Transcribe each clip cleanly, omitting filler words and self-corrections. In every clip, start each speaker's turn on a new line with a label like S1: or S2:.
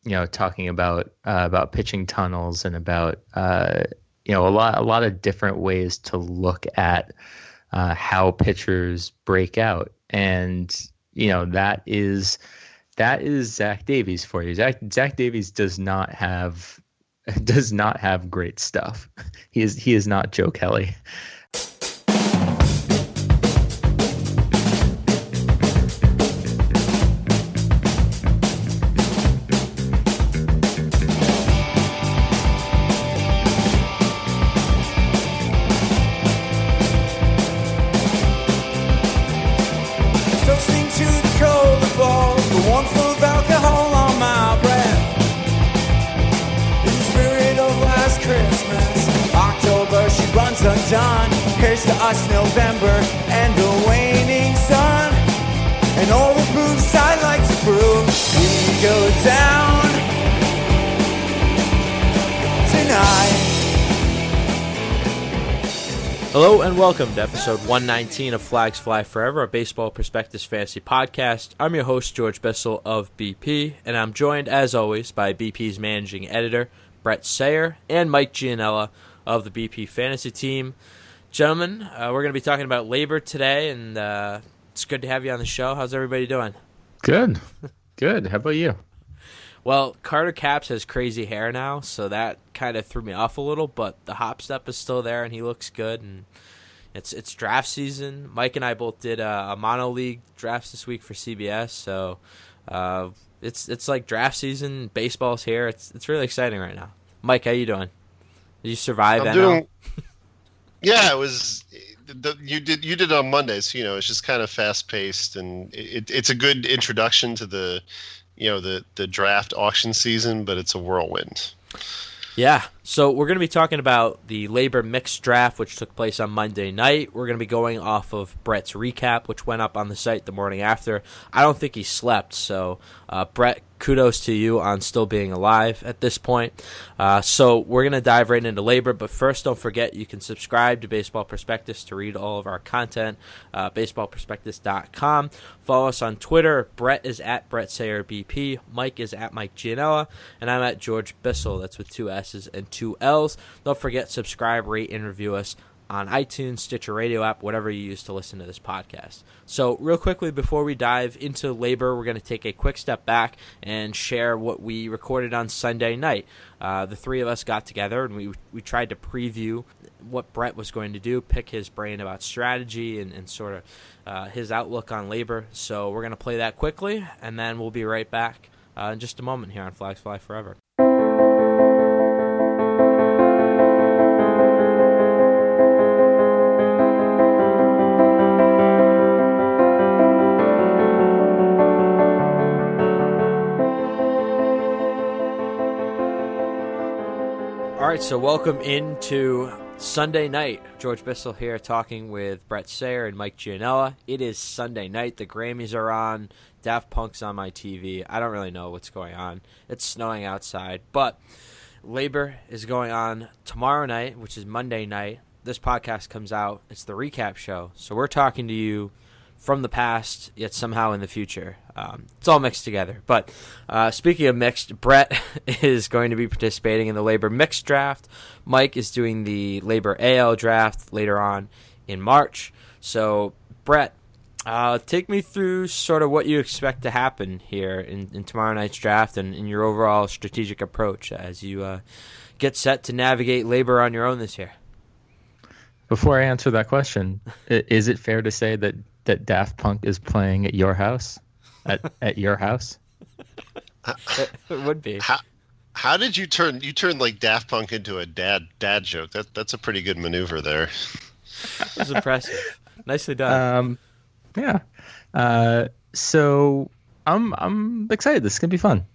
S1: talking about pitching tunnels and about a lot of different ways to look at how pitchers break out, and that is Zach Davies for you. Zach Davies does not have great stuff. He is not Joe Kelly.
S2: Undone. Here's to us, November and the waning sun, and all the booze I like to brew. We go down tonight.
S3: Hello and welcome to episode 119 of Flags Fly Forever, a Baseball Prospectus Fantasy Podcast. I'm your host, George Bissell of BP, and I'm joined, as always, by BP's managing editor, Brett Sayer, and Mike Gianella of the BP Fantasy Team. Gentlemen, we're going to be talking about labor today, and it's good to have you on the show. How's everybody doing?
S1: Good. How about you?
S3: Well, Carter Capps has crazy hair now, so that kind of threw me off a little, but the hop step is still there, and he looks good, and it's draft season. Mike and I both did a mono league drafts this week for CBS, so it's like draft season. Baseball's here. It's really exciting right now. Mike, how you doing? Did you survive?
S4: Yeah, it was. You did on Monday, so it's just kind of fast paced, and it's a good introduction to the draft auction season, but it's a whirlwind.
S3: Yeah, so we're going to be talking about the labor mixed draft, which took place on Monday night. We're going to be going off of Brett's recap, which went up on the site the morning after. I don't think he slept, so Brett, kudos to you on still being alive at this point. So we're going to dive right into labor, but first, don't forget you can subscribe to Baseball Prospectus to read all of our content, baseballprospectus.com. Follow us on Twitter. Brett is at Brett Sayer BP. Mike is at Mike Gianella, and I'm at George Bissell. That's with 2 S's and 2 L's. Don't forget, subscribe, rate, and review us on iTunes, Stitcher Radio app, whatever you use to listen to this podcast. So real quickly, before we dive into labor, we're going to take a quick step back and share what we recorded on Sunday night. The three of us got together, and we tried to preview what Brett was going to do, pick his brain about strategy and sort of his outlook on labor. So we're going to play that quickly, and then we'll be right back in just a moment here on Flags Fly Forever. All right, so welcome into Sunday night. George Bissell here talking with Brett Sayer and Mike Gianella. It is Sunday night. The Grammys are on. Daft Punk's on my TV. I don't really know what's going on. It's snowing outside. But labor is going on tomorrow night, which is Monday night. This podcast comes out. It's the recap show. So we're talking to you from the past, yet somehow in the future. It's all mixed together. But speaking of mixed, Brett is going to be participating in the labor mixed draft. Mike is doing the labor AL draft later on in March. So, Brett, take me through sort of what you expect to happen here in tomorrow night's draft and in your overall strategic approach as you get set to navigate labor on your own this year.
S1: Before I answer that question, is it fair to say that Daft Punk is playing at your house? At your house?
S3: It would be.
S4: How did you turn like Daft Punk into a dad joke? That's a pretty good maneuver there.
S3: That was impressive. Nicely done.
S1: Yeah. So I'm excited. This is gonna be fun.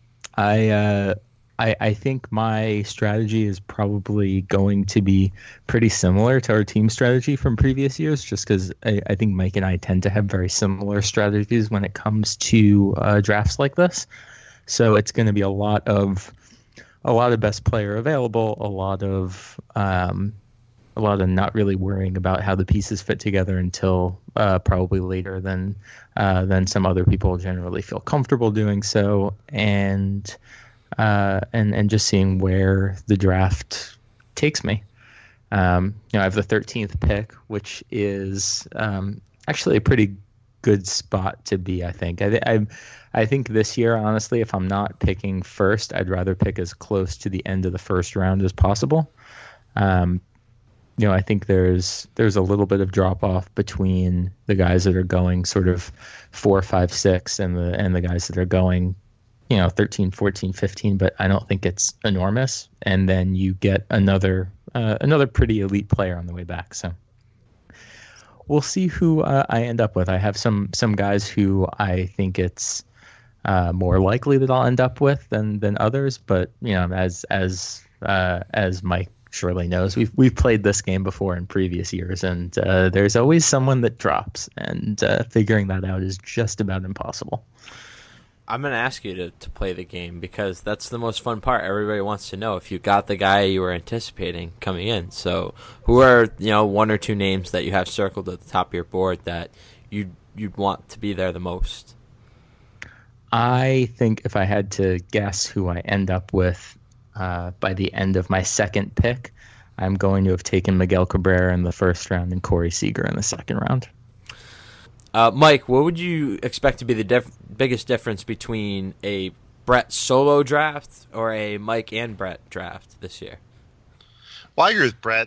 S1: I think my strategy is probably going to be pretty similar to our team strategy from previous years, just because I think Mike and I tend to have very similar strategies when it comes to drafts like this. So it's going to be a lot of best player available, a lot of not really worrying about how the pieces fit together until probably later than some other people generally feel comfortable doing so, and and just seeing where the draft takes me. I have the 13th pick, which is actually a pretty good spot to be. I think. I think this year, honestly, if I'm not picking first, I'd rather pick as close to the end of the first round as possible. I think there's a little bit of drop off between the guys that are going sort of 4, 5, 6 and the guys that are going 13, 14, 15, but I don't think it's enormous. And then you get another pretty elite player on the way back. So we'll see who I end up with. I have some guys who I think it's more likely that I'll end up with than others. But as Mike surely knows, we've played this game before in previous years, and there's always someone that drops, and figuring that out is just about impossible.
S3: I'm going to ask you to play the game because that's the most fun part. Everybody wants to know if you got the guy you were anticipating coming in. So who are, 1 or 2 names that you have circled at the top of your board that you'd want to be there the most?
S1: I think if I had to guess who I end up with by the end of my second pick, I'm going to have taken Miguel Cabrera in the first round and Corey Seager in the second round.
S3: Mike, what would you expect to be the biggest difference between a Brett solo draft or a Mike and Brett draft this year?
S4: Well, I agree with Brett.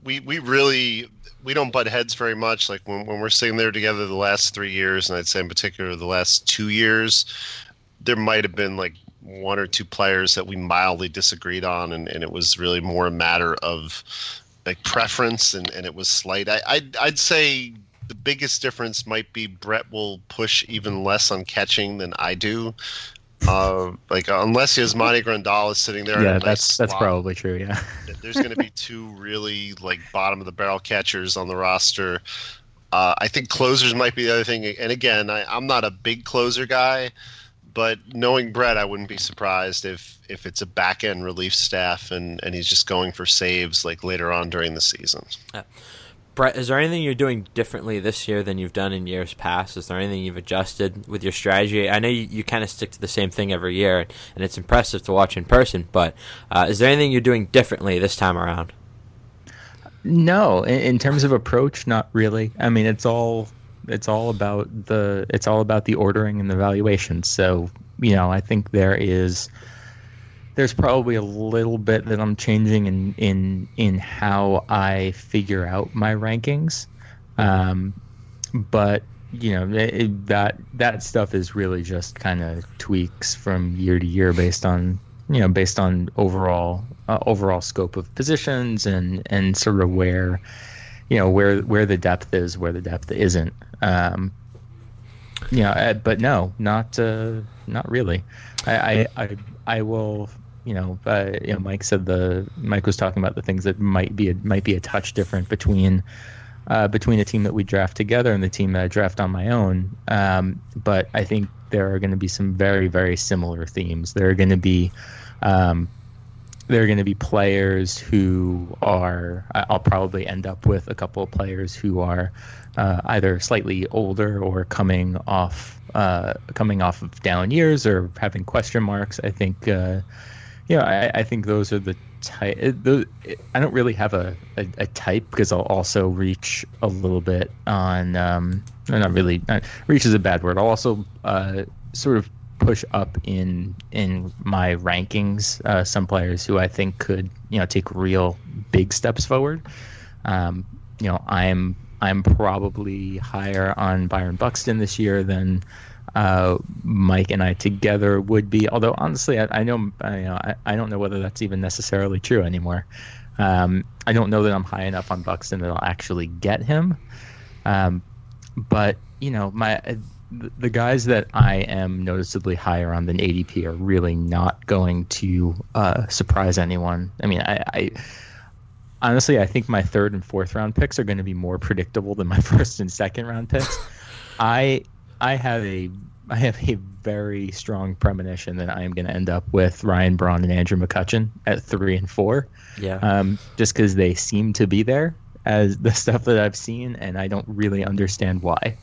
S4: We don't butt heads very much. Like when we're sitting there together the last 3 years, and I'd say in particular the last 2 years, there might have been like 1 or 2 players that we mildly disagreed on, and it was really more a matter of like preference, and it was slight. I'd say the biggest difference might be Brett will push even less on catching than I do. Unless Yasmani Grandal is sitting there.
S1: Yeah, that's probably true. Yeah,
S4: there's going to be 2 really like bottom of the barrel catchers on the roster. I think closers might be the other thing. And again, I'm not a big closer guy, but knowing Brett, I wouldn't be surprised if it's a back end relief staff and he's just going for saves like later on during the season.
S3: Brett, is there anything you're doing differently this year than you've done in years past? Is there anything you've adjusted with your strategy? I know you kind of stick to the same thing every year, and it's impressive to watch in person, but is there anything you're doing differently this time around?
S1: No, in terms of approach, not really. I mean, it's all about the ordering and the valuation. So, I think there's probably a little bit that I'm changing in how I figure out my rankings. But that stuff is really just kind of tweaks from year to year based on overall scope of positions and sort of where the depth is, where the depth isn't. But no, not really. I will. Mike was talking about the things that might be a touch different between a team that we draft together and the team that I draft on my own. But I think there are going to be some very, very similar themes. There are going to be players who are. I'll probably end up with a couple of players who are either slightly older or coming off of down years or having question marks. I think. I think those are the type. I don't really have a type because I'll also reach a little bit on. Reach is a bad word. I'll also sort of push up in my rankings some players who I think could take real big steps forward. I'm probably higher on Byron Buxton this year than Mike and I together would be. Although honestly, I don't know whether that's even necessarily true anymore. I don't know that I'm high enough on Buxton that I'll actually get him. But the guys that I am noticeably higher on than ADP are really not going to surprise anyone. I mean, I honestly, I think my 3rd and 4th round picks are going to be more predictable than my 1st and 2nd round picks. I have a very strong premonition that I am going to end up with Ryan Braun and Andrew McCutchen at 3 and 4.
S3: Yeah.
S1: Just because they seem to be there as the stuff that I've seen, and I don't really understand why.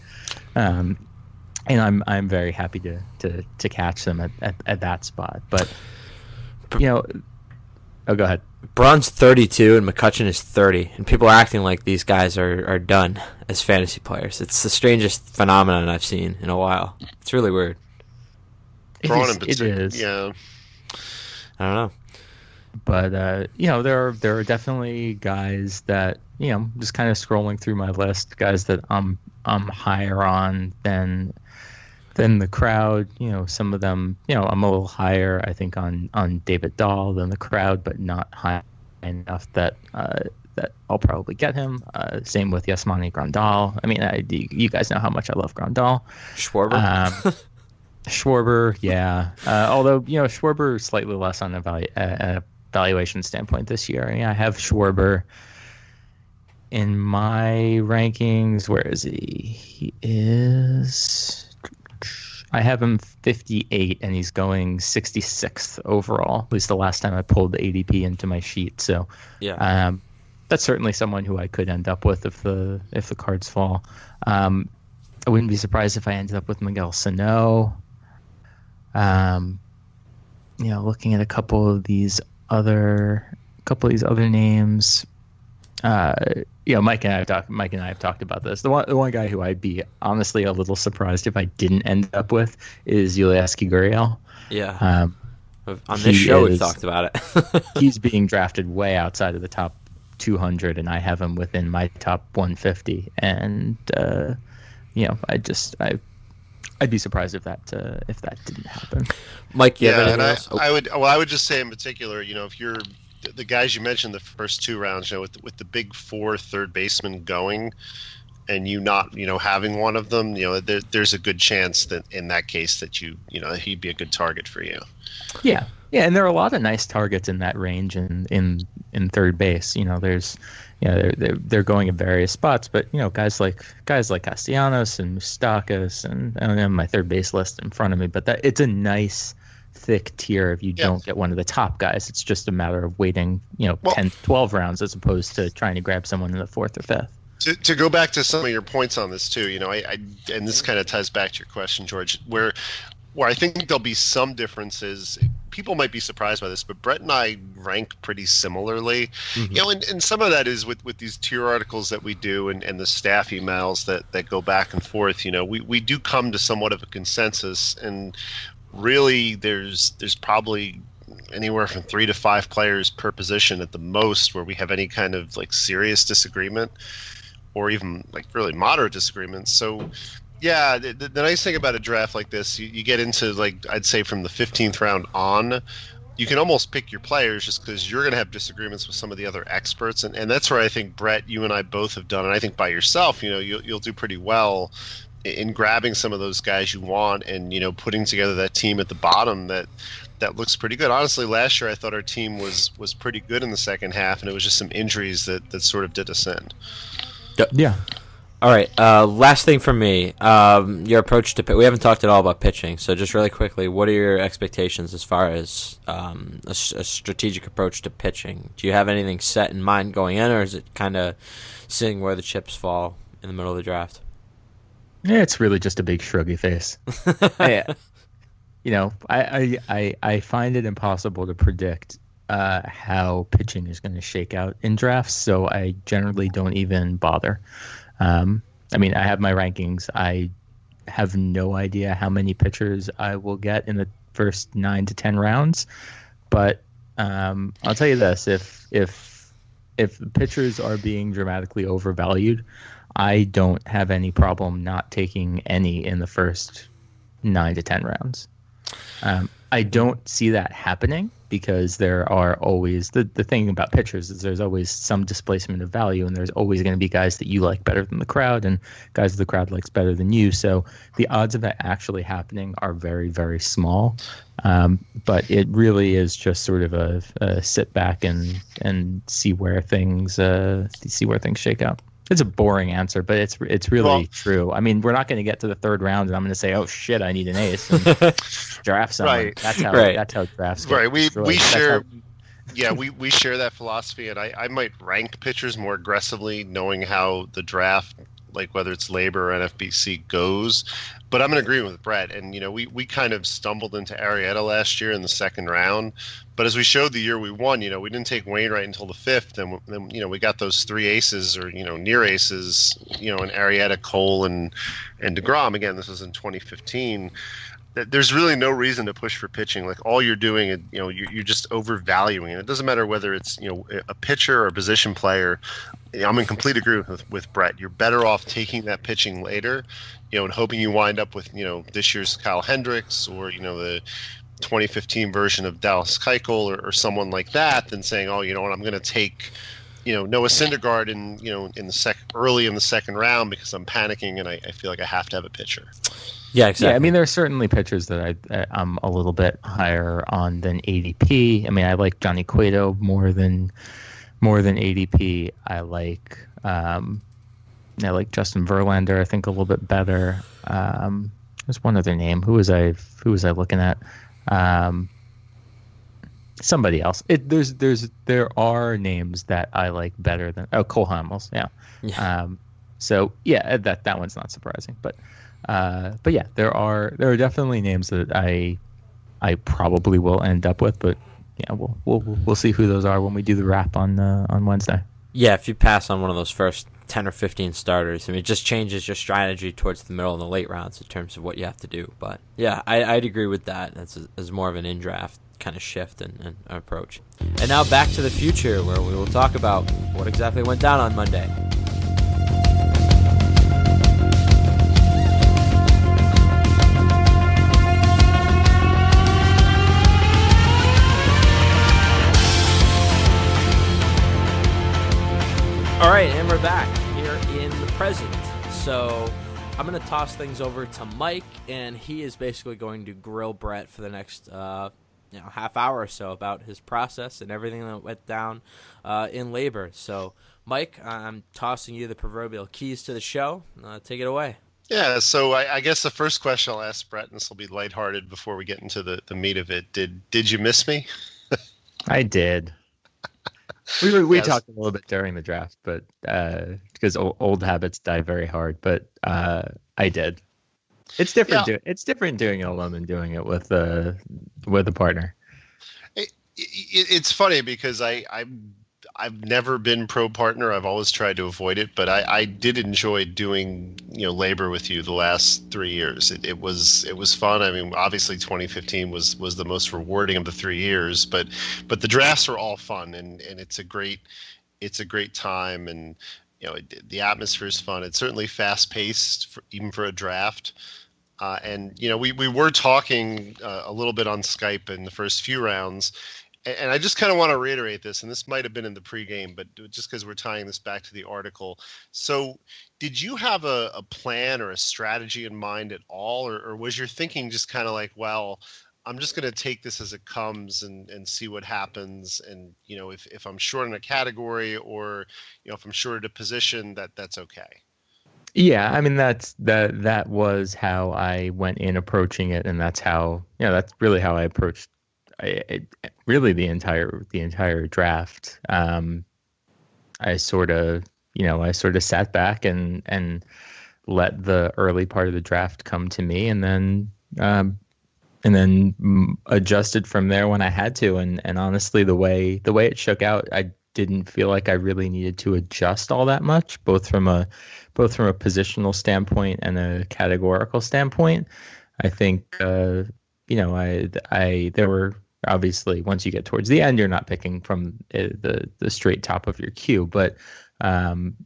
S1: And I'm very happy to catch them at that spot. But you know, oh, go ahead.
S3: Braun's 32 and McCutchen is 30, and people are acting like these guys are done as fantasy players. It's the strangest phenomenon I've seen in a while. It's really weird.
S1: It is.
S4: Yeah.
S3: I don't know.
S1: But you know, there are definitely guys that, you know, just kind of scrolling through my list, guys that I'm higher on than the crowd. You know, some of them, you know, I'm a little higher, I think, on David Dahl than the crowd, but not high enough that I'll probably get him. Same with Yasmani Grandal. I mean, you guys know how much I love Grandal.
S3: Schwarber.
S1: Schwarber, yeah. Although, you know, Schwarber is slightly less on a valuation standpoint this year. Yeah, I have Schwarber in my rankings. Where is he? I have him 58, and he's going 66th overall. At least the last time I pulled the ADP into my sheet. So,
S3: yeah,
S1: that's certainly someone who I could end up with if the cards fall. I wouldn't be surprised if I ended up with Miguel Sano. You know, looking at a couple of these other names. You know, Mike and I have talked about this. The one guy who I'd be honestly a little surprised if I didn't end up with is Yulieski Gurriel.
S3: Yeah. On this show, we've talked about it.
S1: He's being drafted way outside of the top 200, and I have him within my top 150. And you know, I'd be surprised if that didn't happen.
S3: Mike, you have
S4: yeah,
S3: anything else?
S4: I would just say in particular, you know, if you're the guys you mentioned the first two rounds, you know, with the big four third basemen going, and you not, you know, having one of them, you know, there's a good chance that in that case that you know, he'd be a good target for you.
S1: Yeah, and there are a lot of nice targets in that range in third base. You know, there's, you know, they're going in various spots, but you know, guys like Castellanos and Moustakas, and I don't have my third base list in front of me, but it's a nice thick tier if you don't get one of the top guys. It's just a matter of waiting, you know, 10, 12 rounds as opposed to trying to grab someone in the fourth or fifth.
S4: To go back to some of your points on this too, you know, I and this kind of ties back to your question, George, where I think there'll be some differences. People might be surprised by this, but Brett and I rank pretty similarly. Mm-hmm. You know, and some of that is with these tier articles that we do and the staff emails that go back and forth. You know, we do come to somewhat of a consensus, and really there's probably anywhere from 3 to 5 players per position at the most where we have any kind of like serious disagreement, or even like really moderate disagreements. So yeah, the nice thing about a draft like this, you get into, like, I'd say from the 15th round on, you can almost pick your players just because you're going to have disagreements with some of the other experts. And that's where I think, Brett, you and I both have done, and I think by yourself, you know, you'll do pretty well in grabbing some of those guys you want and, you know, putting together that team at the bottom that looks pretty good. Honestly, last year I thought our team was pretty good in the second half, and it was just some injuries that sort of did us in.
S1: Yeah.
S3: All right. Last thing from me. Your approach to we haven't talked at all about pitching, so just really quickly, what are your expectations as far as a strategic approach to pitching? Do you have anything set in mind going in, or is it kind of seeing where the chips fall in the middle of the draft?
S1: Yeah, it's really just a big shruggy face. You know, I find it impossible to predict how pitching is going to shake out in drafts, so I generally don't even bother. I mean, I have my rankings. I have no idea how many pitchers I will get in the first 9 to 10 rounds, but I'll tell you this: if pitchers are being dramatically overvalued, I don't have any problem not taking any in the first 9 to 10 rounds. I don't see that happening because there are always the thing about pitchers is there's always some displacement of value, and there's always going to be guys that you like better than the crowd and guys that the crowd likes better than you. So the odds of that actually happening are very, very small. But it really is just sort of a sit back and see where things shake out. It's a boring answer, but it's really true. I mean, we're not going to get to the third round, and I'm going to say, "Oh shit, I need an ace." And draft someone.
S4: Right.
S1: That's how drafts get
S4: right. We share.
S1: Yeah,
S4: we share that philosophy, and I might rank pitchers more aggressively, knowing how the draft like whether it's Labor or NFBC goes. But I'm in agreement with Brett. And, we kind of stumbled into Arrieta last year in the second round. But as we showed the year we won, we didn't take Wainwright until the fifth. And then we got those three aces or, near aces, in Arrieta, Cole, and DeGrom. Again, this was in 2015. There's really no reason to push for pitching. Like all you're doing, you're just overvaluing it. It doesn't matter whether it's, a pitcher or a position player. I'm in complete agreement with Brett. You're better off taking that pitching later, and hoping you wind up with, this year's Kyle Hendricks or, the 2015 version of Dallas Keuchel or someone like that than saying, oh, you know what, I'm going to take, Noah Syndergaard early in the second round because I'm panicking and I feel like I have to have a pitcher.
S3: Yeah, exactly.
S1: Yeah, I mean, there are certainly pitchers that I'm a little bit higher on than ADP. I mean, I like Johnny Cueto more than ADP. I like Justin Verlander. I think a little bit better. There's one other name. Who was I looking at? Somebody else. There are names that I like better than Cole Hamels. Yeah. So yeah, that one's not surprising, but yeah, there are definitely names that I probably will end up with, but yeah, we'll see who those are when we do the wrap on Wednesday.
S3: Yeah, if you pass on one of those first 10 or 15 starters, I mean, it just changes your strategy towards the middle and the late rounds in terms of what you have to do. But yeah, I'd agree with that. That's as more of an in-draft kind of shift and approach. And now back to the future, where we will talk about what exactly went down on Monday. All right, and we're back here in the present. So I'm going to toss things over to Mike, and he is basically going to grill Brett for the next half hour or so about his process and everything that went down in Labor. So, Mike, I'm tossing you the proverbial keys to the show. Take it away.
S4: Yeah, so I guess the first question I'll ask Brett, and this will be lighthearted before we get into the meat of it. Did you miss me?
S1: I did. We talked a little bit during the draft, but because old habits die very hard. But I did. It's different. Yeah. It's different doing it alone than doing it with a partner.
S4: It's funny because I've never been pro partner. I've always tried to avoid it, but I did enjoy doing Labor with you the last 3 years. It was fun. I mean, obviously 2015 was the most rewarding of the 3 years, but the drafts are all fun and it's a great time, and the atmosphere is fun. It's certainly fast paced even for a draft. And we were talking a little bit on Skype in the first few rounds. And I just kind of want to reiterate this, and this might have been in the pregame, but just because we're tying this back to the article. So did you have a plan or a strategy in mind at all, or was your thinking just kind of like, well, I'm just going to take this as it comes and see what happens, and if I'm short in a category or if I'm short at a position, that's okay?
S1: Yeah, I mean that was how I went in approaching it, and that's really how I approached really the entire draft. I sort of sat back and let the early part of the draft come to me, and then adjusted from there when I had to. And honestly, the way it shook out, I didn't feel like I really needed to adjust all that much, both from a positional standpoint and a categorical standpoint. I think there were obviously, once you get towards the end, you're not picking from the straight top of your queue, but I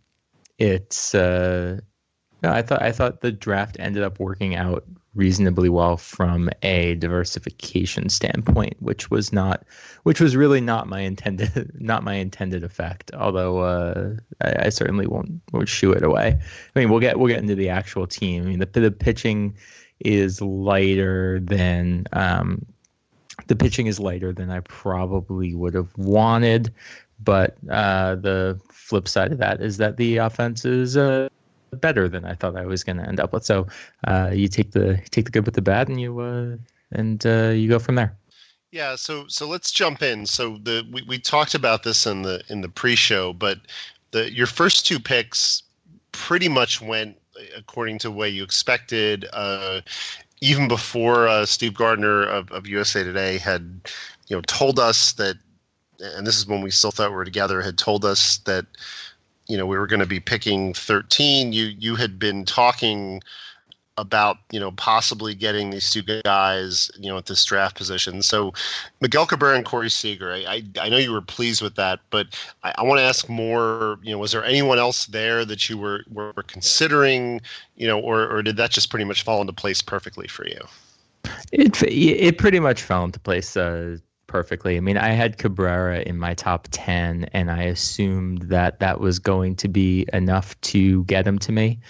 S1: thought the draft ended up working out reasonably well from a diversification standpoint, which was really not my intended effect. Although I certainly won't shoo it away. I mean, we'll get into the actual team. I mean, the pitching is lighter than I probably would have wanted, but the flip side of that is that the offense is better than I thought I was going to end up with. So you take the good with the bad, and you go from there.
S4: Yeah. So let's jump in. So we talked about this in the pre-show, but your first two picks pretty much went according to the way you expected. Even before Steve Gardner of USA Today had, told us that, and this is when we still thought we were together, had told us that, we were going to be picking 13. You had been talking about, possibly getting these two guys, at this draft position. So Miguel Cabrera and Corey Seager, I know you were pleased with that, but I want to ask more, was there anyone else there that you were considering, or did that just pretty much fall into place perfectly for you?
S1: It pretty much fell into place perfectly. I mean, I had Cabrera in my top 10, and I assumed that was going to be enough to get him to me.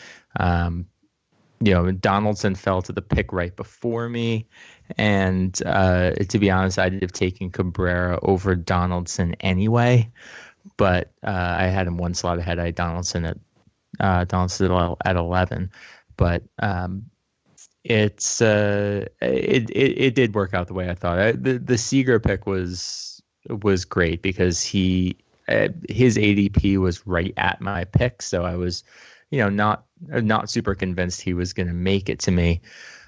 S1: Donaldson fell to the pick right before me. And to be honest, I'd have taken Cabrera over Donaldson anyway. But I had him one slot ahead. I had Donaldson at 11. But it did work out the way I thought. The Seager pick was great because his ADP was right at my pick. So I was, not super convinced he was going to make it to me.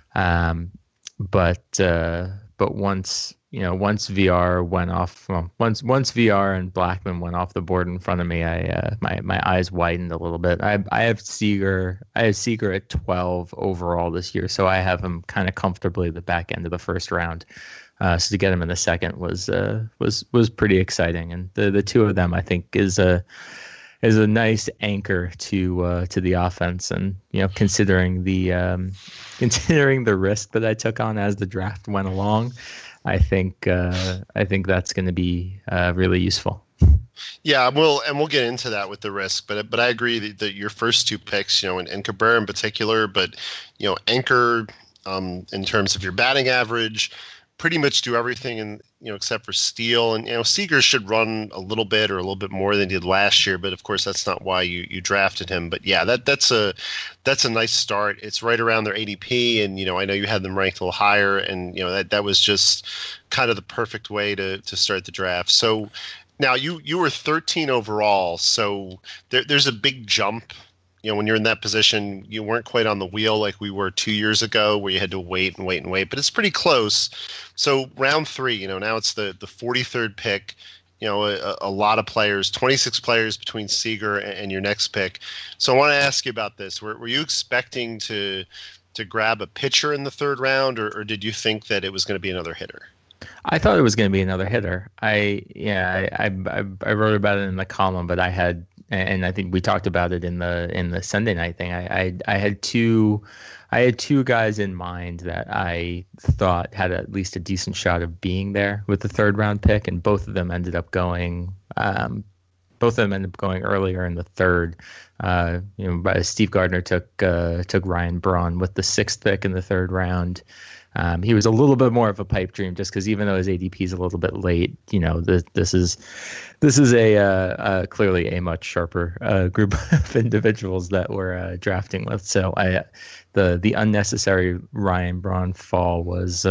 S1: But once VR went off, once VR and Blackman went off the board in front of me, my eyes widened a little bit. I have Seager at 12 overall this year, so I have him kind of comfortably at the back end of the first round. So to get him in the second was pretty exciting, and the two of them I think is a nice anchor to the offense, and considering the risk that I took on as the draft went along, I think that's going to be really useful.
S4: Yeah, we'll get into that with the risk, but I agree that your first two picks, and Cabrera in particular, but anchor in terms of your batting average, pretty much do everything in except for steal, and Seager should run a little bit or a little bit more than he did last year, but of course that's not why you drafted him. But yeah, that's a nice start. It's right around their ADP, and I know you had them ranked a little higher, and that was just kind of the perfect way to start the draft. So now you were 13 overall, so there's a big jump. When you're in that position, you weren't quite on the wheel like we were 2 years ago, where you had to wait and wait and wait, but it's pretty close. So round 3, now it's the 43rd pick, a lot of players, 26 players between Seager and your next pick. So I want to ask you about this. Were you expecting to grab a pitcher in the third round, or did you think that it was going to be another hitter?
S1: I thought it was going to be another hitter. I wrote about it in the column, but I had, and I think we talked about it in the Sunday night thing. I had two guys in mind that I thought had at least a decent shot of being there with the third round pick, and both of them ended up going earlier in the third. Steve Gardner took Ryan Braun with the 6th pick in the third round. He was a little bit more of a pipe dream, just because even though his ADP is a little bit late, this is a clearly a much sharper group of individuals that we're drafting with. So the unnecessary Ryan Braun fall was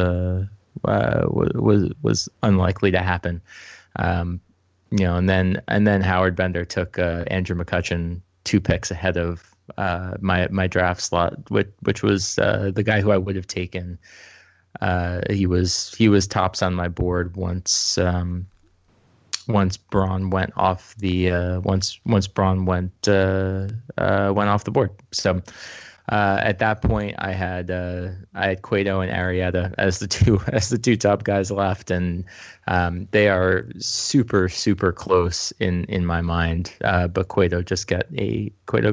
S1: unlikely to happen. And then Howard Bender took Andrew McCutchen 2 picks ahead of my draft slot, which was the guy who I would have taken. He was tops on my board once Braun went off the once Braun went off the board. So at that point, I had Cueto and Arrieta as the two top guys left, and they are super close in my mind. But Cueto got a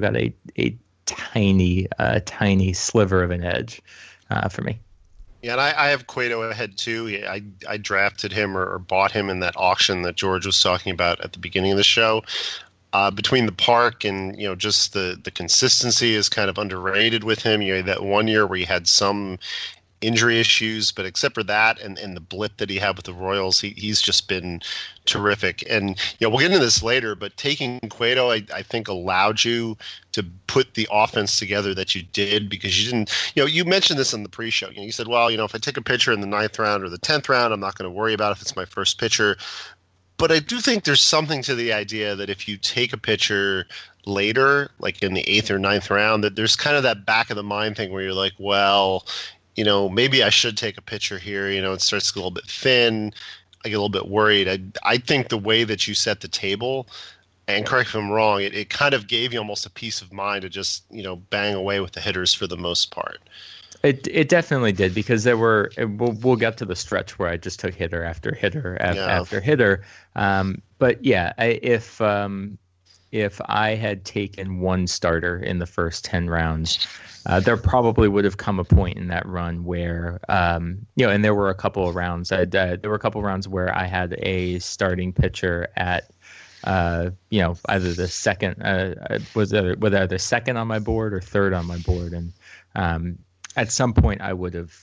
S1: tiny sliver of an edge for me.
S4: Yeah, and I have Cueto ahead too. I drafted him or bought him in that auction that George was talking about at the beginning of the show. Between the park and just the consistency is kind of underrated with him. That 1 year where he had some injury issues, but except for that and the blip that he had with the Royals, he's just been terrific. And we'll get into this later, but taking Cueto I think allowed you to put the offense together that you did, because you didn't, you mentioned this in the pre-show. You said, well, if I take a pitcher in the 9th round or the 10th round, I'm not going to worry about if it's my first pitcher. But I do think there's something to the idea that if you take a pitcher later, like in the 8th or 9th round, that there's kind of that back of the mind thing where you're like, well, maybe I should take a pitcher here. It starts to get a little bit thin. I get a little bit worried. I think the way that you set the table, and correct me if I'm wrong, it kind of gave you almost a peace of mind to just, bang away with the hitters for the most part.
S1: It definitely did, because there were. We'll get to the stretch where I just took hitter after hitter after hitter. But yeah, if I had taken one starter in the first 10 rounds, there probably would have come a point in that run where and there were a couple of rounds. There were a couple of rounds where I had a starting pitcher at either the second whether the second on my board or third on my board, and at some point I would have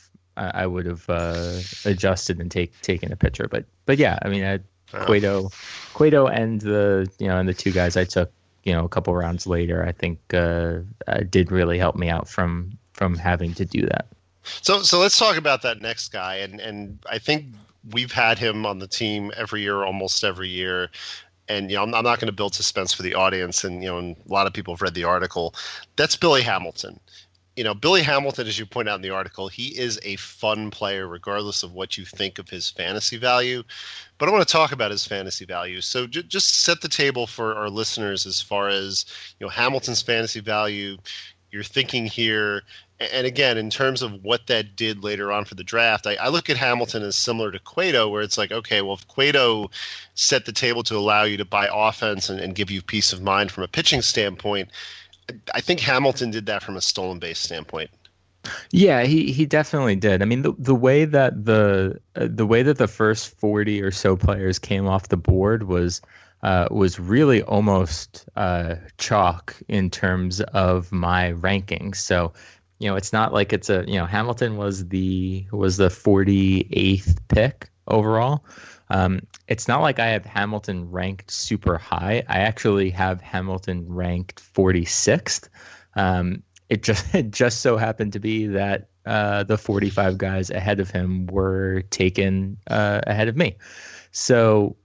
S1: adjusted and taken a pitcher, but yeah, I mean, Cueto and the two guys I took a couple rounds later, I think did really help me out from having to do that.
S4: So let's talk about that next guy, and I think we've had him on the team every year, almost every year. And I'm not going to build suspense for the audience, and and a lot of people have read the article. That's Billy Hamilton. Billy Hamilton, as you point out in the article, he is a fun player regardless of what you think of his fantasy value. But I want to talk about his fantasy value. So just set the table for our listeners as far as Hamilton's fantasy value, your thinking here. And again, in terms of what that did later on for the draft, I look at Hamilton as similar to Cueto, where it's like, okay, well, if Cueto set the table to allow you to buy offense and give you peace of mind from a pitching standpoint, I think Hamilton did that from a stolen base standpoint.
S1: Yeah, he definitely did. I mean, the way that the first 40 or so players came off the board was really almost chalk in terms of my rankings. So, it's not like it's Hamilton was the 48th pick overall. It's not like I have Hamilton ranked super high. I actually have Hamilton ranked 46th. It just so happened to be that the 45 guys ahead of him were taken ahead of me. So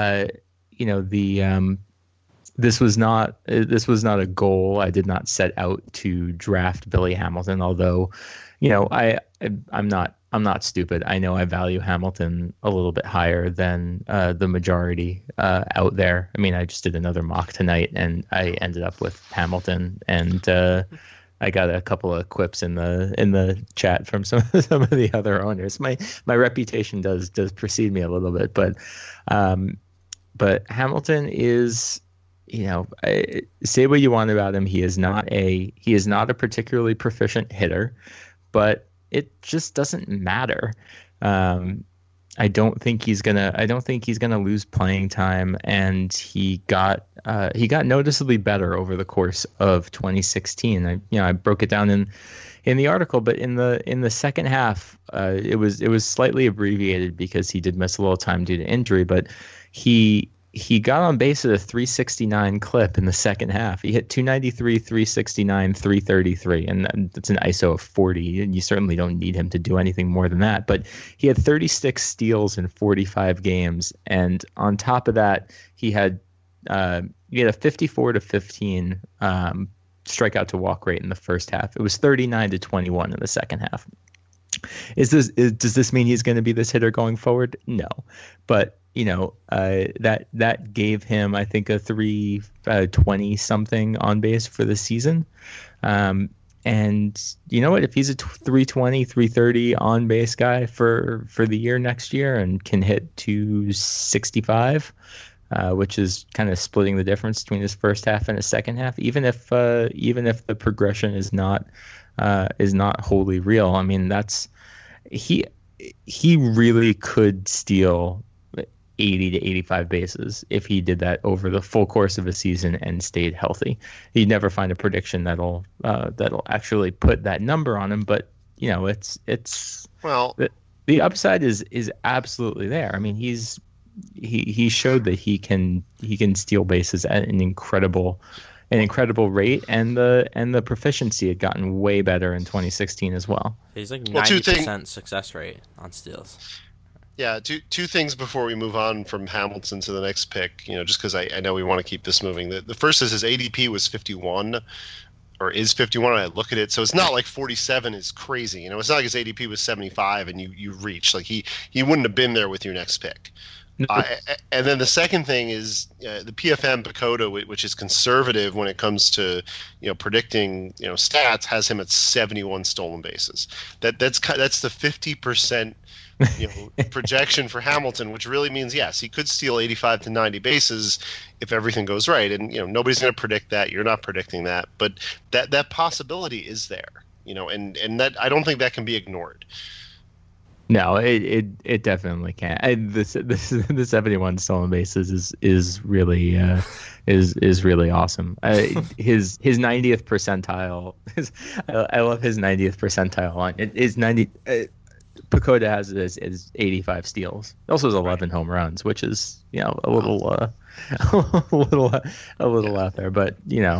S1: this was not a goal. I did not set out to draft Billy Hamilton, although I'm not stupid. I know I value Hamilton a little bit higher than the majority out there. I mean, I just did another mock tonight, and I ended up with Hamilton, and I got a couple of quips in the chat from some of the other owners. My reputation does precede me a little bit, but Hamilton is, say what you want about him, he is not a particularly proficient hitter, but it just doesn't matter. I don't think he's gonna lose playing time, and he got noticeably better over the course of 2016. I broke it down in the article, but in the second half, it was slightly abbreviated because he did miss a little time due to injury, but he got on base at a 369 clip in the second half. He hit 293, 369, 333, and that's an ISO of 40. And you certainly don't need him to do anything more than that. But he had 36 steals in 45 games, and on top of that, he had a 54-15 strikeout to walk rate in the first half. It was 39-21 in the second half. Does this mean he's going to be this hitter going forward? No, but that gave him, I think, a 320 something on base for the season. And you know what? If he's a 320, 330 on base guy for the year next year and can hit 265, which is kind of splitting the difference between his first half and his second half, even if the progression is not wholly real. I mean, he really could steal 80 to 85 bases if he did that over the full course of a season and stayed healthy. You'd never find a prediction that'll actually put that number on him, but it's well, the upside is absolutely there. I mean, he showed that he can steal bases at an incredible rate, and the proficiency had gotten way better in 2016 as well.
S3: He's like 90% success rate on steals.
S4: Yeah, two things before we move on from Hamilton to the next pick. Just because I know we want to keep this moving. The first is his ADP was 51, or is 51. And I look at it, so it's not like 47 is crazy. It's not like his ADP was 75 and you reach, like he wouldn't have been there with your next pick. And then the second thing is the PFM Pacoda, which is conservative when it comes to predicting stats, has him at 71 stolen bases. That's the 50% projection for Hamilton, which really means yes, he could steal 85 to 90 bases if everything goes right. And nobody's going to predict that. You're not predicting that, but that possibility is there. And that I don't think that can be ignored.
S1: No, it definitely can't. The 71 stolen bases is really is really awesome. His 90th percentile. I love his 90th percentile line. It is 90. Pacoda has it as 85 steals. He also has 11 home runs, which is a little a little out there, but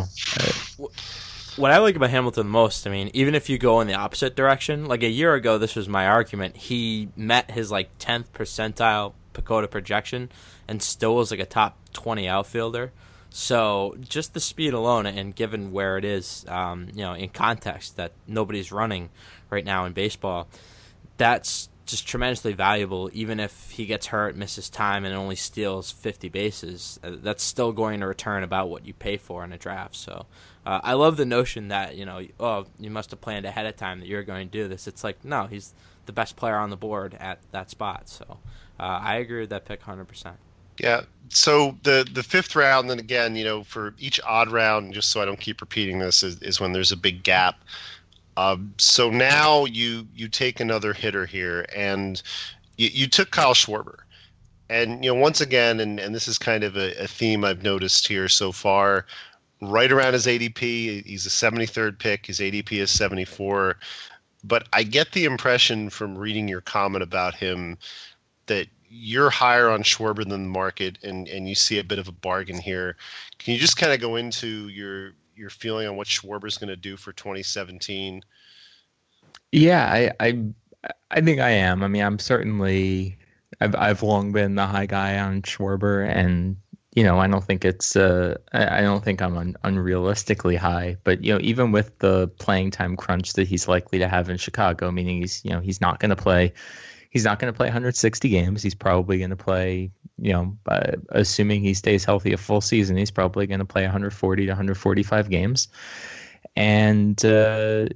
S3: What I like about Hamilton most, I mean, even if you go in the opposite direction, like a year ago, this was my argument. He met his 10th percentile Pacoda projection and still was like a top 20 outfielder. So just the speed alone, and given where it is, in context that nobody's running right now in baseball, that's just tremendously valuable. Even if he gets hurt, misses time, and only steals 50 bases, that's still going to return about what you pay for in a draft. So I love the notion that you must have planned ahead of time that you're going to do this. It's like, no, he's the best player on the board at that spot. So I agree with that pick 100%.
S4: Yeah. So the fifth round, then again, for each odd round, just so I don't keep repeating this, is when there's a big gap. So now you take another hitter here, and you took Kyle Schwarber. And once again, and this is kind of a theme I've noticed here so far, right around his ADP, he's a 73rd pick. His ADP is 74. But I get the impression from reading your comment about him that you're higher on Schwarber than the market, and you see a bit of a bargain here. Can you just kind of go into your feeling on what Schwarber's going to do for 2017?
S1: Yeah, I think I am. I mean, I've long been the high guy on Schwarber, and I don't think I don't think I'm unrealistically high. But even with the playing time crunch that he's likely to have in Chicago, meaning he's not going to play. He's not going to play 160 games. He's probably going to play, assuming he stays healthy a full season, he's probably going to play 140 to 145 games. And the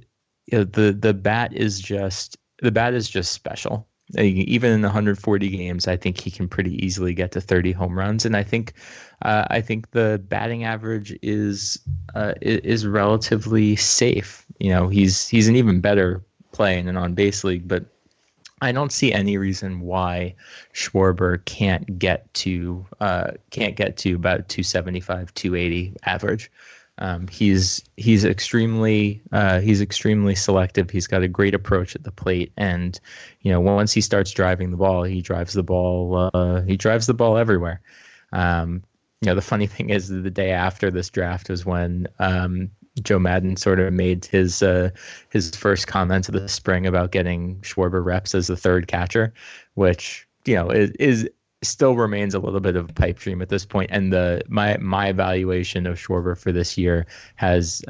S1: bat is just special. Even in 140 games, I think he can pretty easily get to 30 home runs. And I think the batting average is relatively safe. He's an even better play in an on-base league, but I don't see any reason why Schwarber can't get to about 275, 280 average. He's extremely selective. He's got a great approach at the plate, and once he starts driving the ball, he drives the ball everywhere. The funny thing is the day after this draft was when Joe Madden sort of made his first comments of the spring about getting Schwarber reps as the third catcher, which is still remains a little bit of a pipe dream at this point. And my evaluation of Schwarber for this year has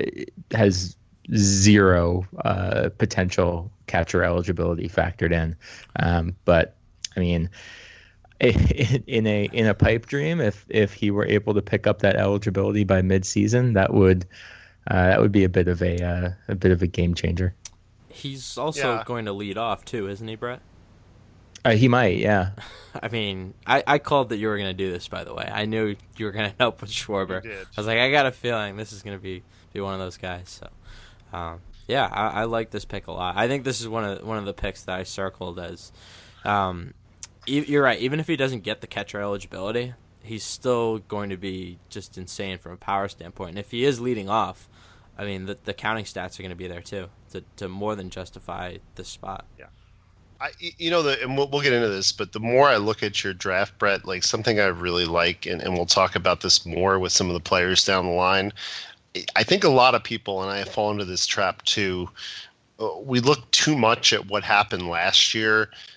S1: zero potential catcher eligibility factored in. But I mean, in a pipe dream, if he were able to pick up that eligibility by midseason, that would be a bit of a game changer.
S3: He's also going to lead off too, isn't he, Brett?
S1: He might, yeah.
S3: I mean, I called that you were going to do this, by the way. I knew you were going to help with Schwarber. I was like, I got a feeling this is going to be one of those guys. So, I like this pick a lot. I think this is one of the picks that I circled as. You're right. Even if he doesn't get the catcher eligibility, he's still going to be just insane from a power standpoint. And if he is leading off, I mean, the counting stats are going to be there too to more than justify this spot.
S4: Yeah. And we'll get into this, but the more I look at your draft, Brett, like something I really like, and we'll talk about this more with some of the players down the line. I think a lot of people, and I fall into this trap too, we look too much at what happened last year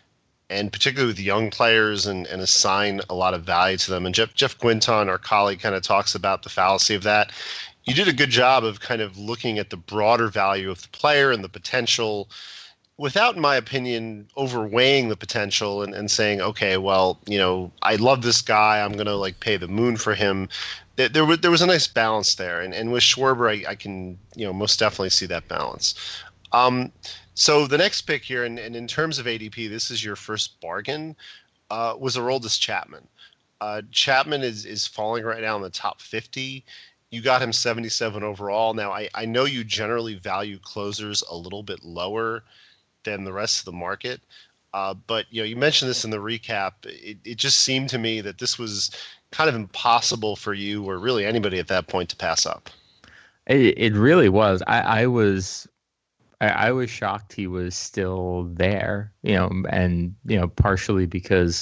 S4: and particularly with young players, and assign a lot of value to them. And Jeff Quinton, our colleague, kind of talks about the fallacy of that. You did a good job of kind of looking at the broader value of the player and the potential without, in my opinion, overweighing the potential and saying, okay, well, I love this guy, I'm going to like pay the moon for him. There was a nice balance there. And with Schwarber, I can, most definitely see that balance. So the next pick here, and in terms of ADP, this is your first bargain, was Aroldis Chapman. Chapman is falling right now in the top 50. You got him 77 overall. Now, I know you generally value closers a little bit lower than the rest of the market. But, you mentioned this in the recap. It just seemed to me that this was kind of impossible for you or really anybody at that point to pass up.
S1: It really was. I was shocked he was still there, and, partially because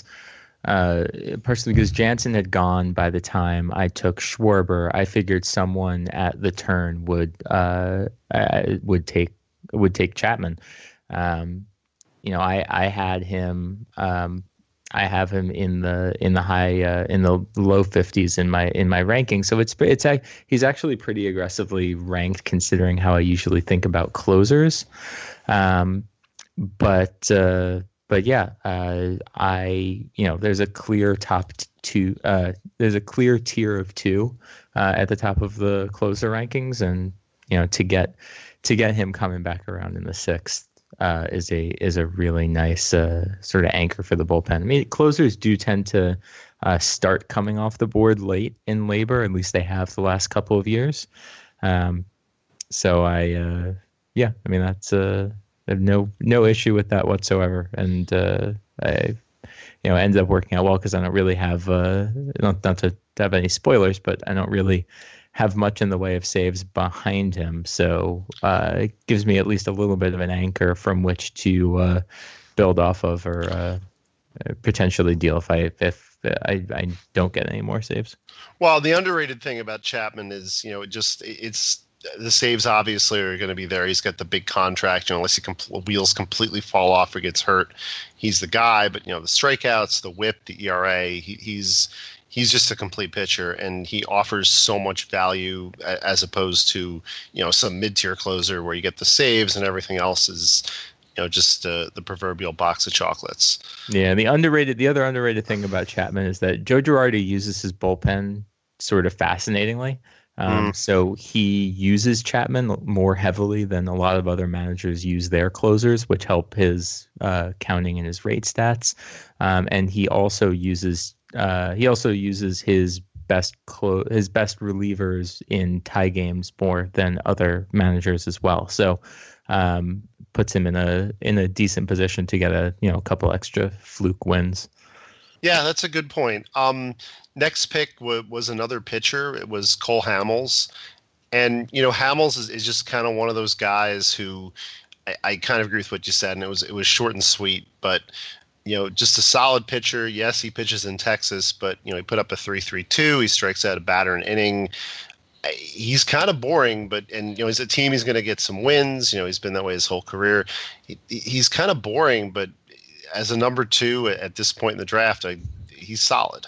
S1: Jansen had gone by the time I took Schwarber. I figured someone at the turn would take Chapman. I had him. I have him in the high in the low 50s in my ranking. So he's actually pretty aggressively ranked considering how I usually think about closers. But yeah, there's a clear top two. There's a clear tier of two at the top of the closer rankings, and to get him coming back around in the sixth is a really nice sort of anchor for the bullpen. I mean, closers do tend to start coming off the board late in labor. At least they have the last couple of years. So I mean that's I have no issue with that whatsoever, and I ends up working out well because I don't really have not to have any spoilers, but I don't really have much in the way of saves behind him. So it gives me at least a little bit of an anchor from which to build off of or potentially deal if I don't get any more saves.
S4: Well, the underrated thing about Chapman is, it's the saves obviously are going to be there. He's got the big contract, unless wheels completely fall off or gets hurt, he's the guy. But the strikeouts, the WHIP, the ERA, he's just a complete pitcher, and he offers so much value as opposed to, some mid-tier closer where you get the saves and everything else is, just the proverbial box of chocolates.
S1: Yeah, the other underrated thing about Chapman is that Joe Girardi uses his bullpen sort of fascinatingly. So he uses Chapman more heavily than a lot of other managers use their closers, which help his counting and his rate stats. And he also uses his best relievers in tie games more than other managers as well. So puts him in a decent position to get a couple extra fluke wins.
S4: Yeah, that's a good point. Next pick was another pitcher. It was Cole Hamels. And, Hamels is just kind of one of those guys who I kind of agree with what you said, and it was short and sweet. But, just a solid pitcher. Yes, he pitches in Texas, but, he put up a 3.32. He strikes out a batter an inning. He's kind of boring, but as a team, he's going to get some wins. He's been that way his whole career. He's kind of boring, but as a number 2 at this point in the draft, he's solid.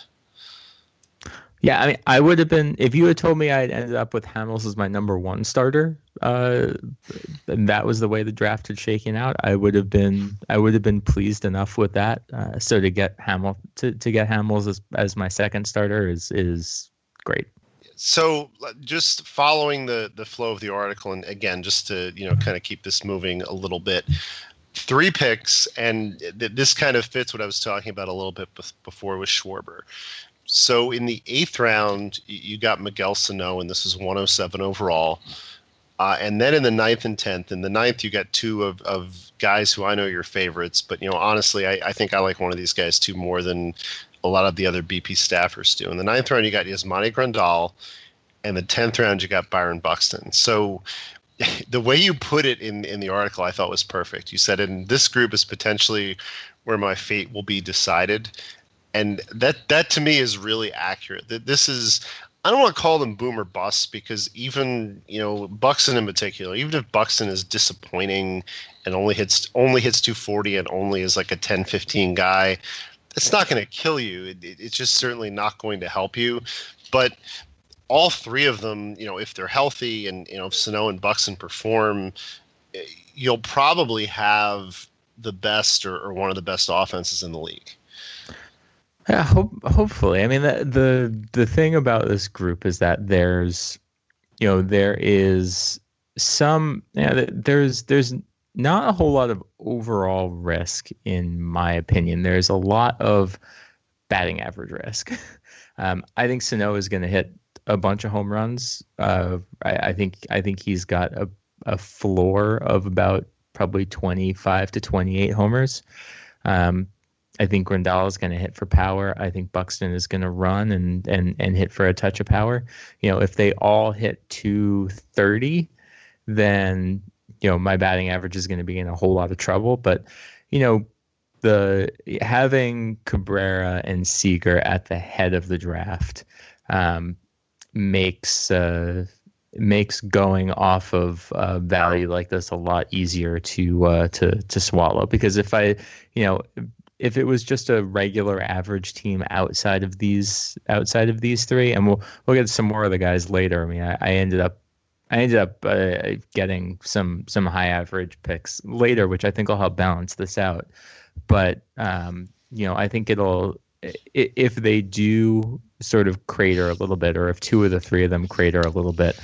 S1: Yeah, I mean, I would have been, if you had told me I'd ended up with Hamels as my number 1 starter, and that was the way the draft had shaken out, I would have been pleased enough with that. So to get Hamels as my second starter is great.
S4: So just following the flow of the article, and again, just to kind of keep this moving a little bit. 3 picks, and this kind of fits what I was talking about a little bit before with Schwarber. So in the 8th round, you got Miguel Sano, and this is 107 overall. And then in the 9th and 10th, in the 9th, you got 2 of guys who I know are your favorites. But, honestly, I think I like one of these guys, too, more than a lot of the other BP staffers do. In the 9th round, you got Yasmani Grandal. And the 10th round, you got Byron Buxton. So the way you put it in the article, I thought was perfect. You said, in this group is potentially where my fate will be decided. And that to me is really accurate. This is, I don't want to call them boom or bust, because even, Buxton in particular, even if Buxton is disappointing and only hits 240 and only is like a 10-15 guy, it's not going to kill you. It's just certainly not going to help you. But all three of them, if they're healthy and, if Sano and Buxton perform, you'll probably have the best or one of the best offenses in the league.
S1: Yeah, hopefully. I mean, the thing about this group is that there's not a whole lot of overall risk, in my opinion. There's a lot of batting average risk. I think Sano is going to hit a bunch of home runs. I think he's got a floor of about probably 25 to 28 homers. I think Grandal is going to hit for power. I think Buxton is going to run and hit for a touch of power. If they all hit 230, then my batting average is going to be in a whole lot of trouble. But the having Cabrera and Seager at the head of the draft makes going off of value like this a lot easier to swallow. Because if it was just a regular average team outside of these three, and we'll get some more of the guys later. I mean, I ended up getting some high average picks later, which I think will help balance this out. But I think if they do sort of crater a little bit, or if two of the three of them crater a little bit,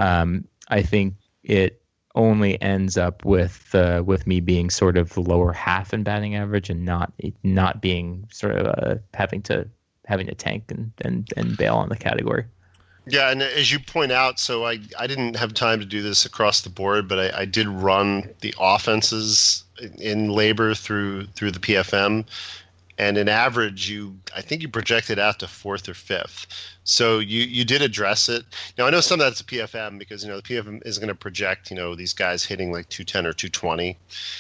S1: I think it only ends up with me being sort of the lower half in batting average, and not being sort of having to tank and bail on the category.
S4: Yeah, and as you point out, so I didn't have time to do this across the board, but I did run the offenses in labor through the PFM, and in average, I think you projected out to fourth or fifth. So you did address it. Now, I know some of that's a PFM, because the PFM is going to project these guys hitting like 210 or 220.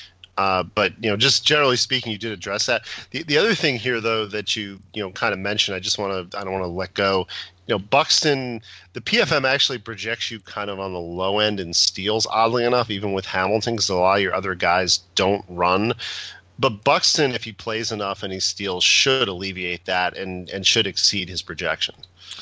S4: But just generally speaking, you did address that. The other thing here, though, that you kind of mentioned, I don't want to let go. Buxton, the PFM actually projects you kind of on the low end in steals, oddly enough, even with Hamilton, because a lot of your other guys don't run. But Buxton, if he plays enough and he steals, should alleviate that and should exceed his projection.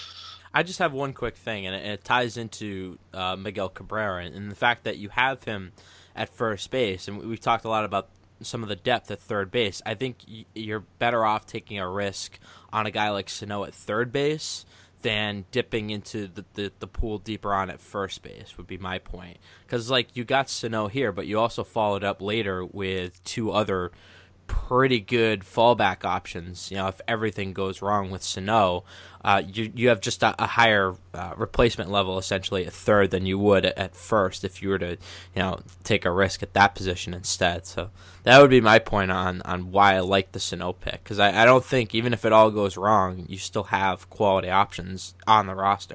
S3: I just have one quick thing, and it ties into Miguel Cabrera and the fact that you have him at first base. And we've talked a lot about some of the depth at third base. I think you're better off taking a risk on a guy like Sano at third base than dipping into the pool deeper on at first base, would be my point. Because, you got Sano here, but you also followed up later with two other pretty good fallback options. If everything goes wrong with Sano, you have just a higher replacement level essentially at third than you would at first if you were to take a risk at that position instead. So that would be my point on why I like the Sano pick, because I don't think, even if it all goes wrong, you still have quality options on the roster.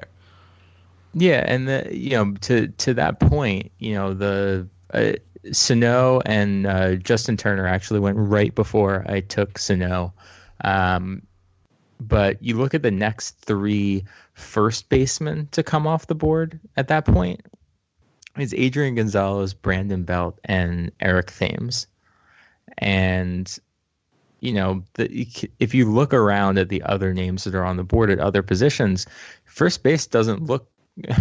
S1: Yeah, and to that point, the Sano and Justin Turner actually went right before I took Sano. But you look at the next three first basemen to come off the board at that point. It's Adrian Gonzalez, Brandon Belt, and Eric Thames. And, if you look around at the other names that are on the board at other positions, first base doesn't look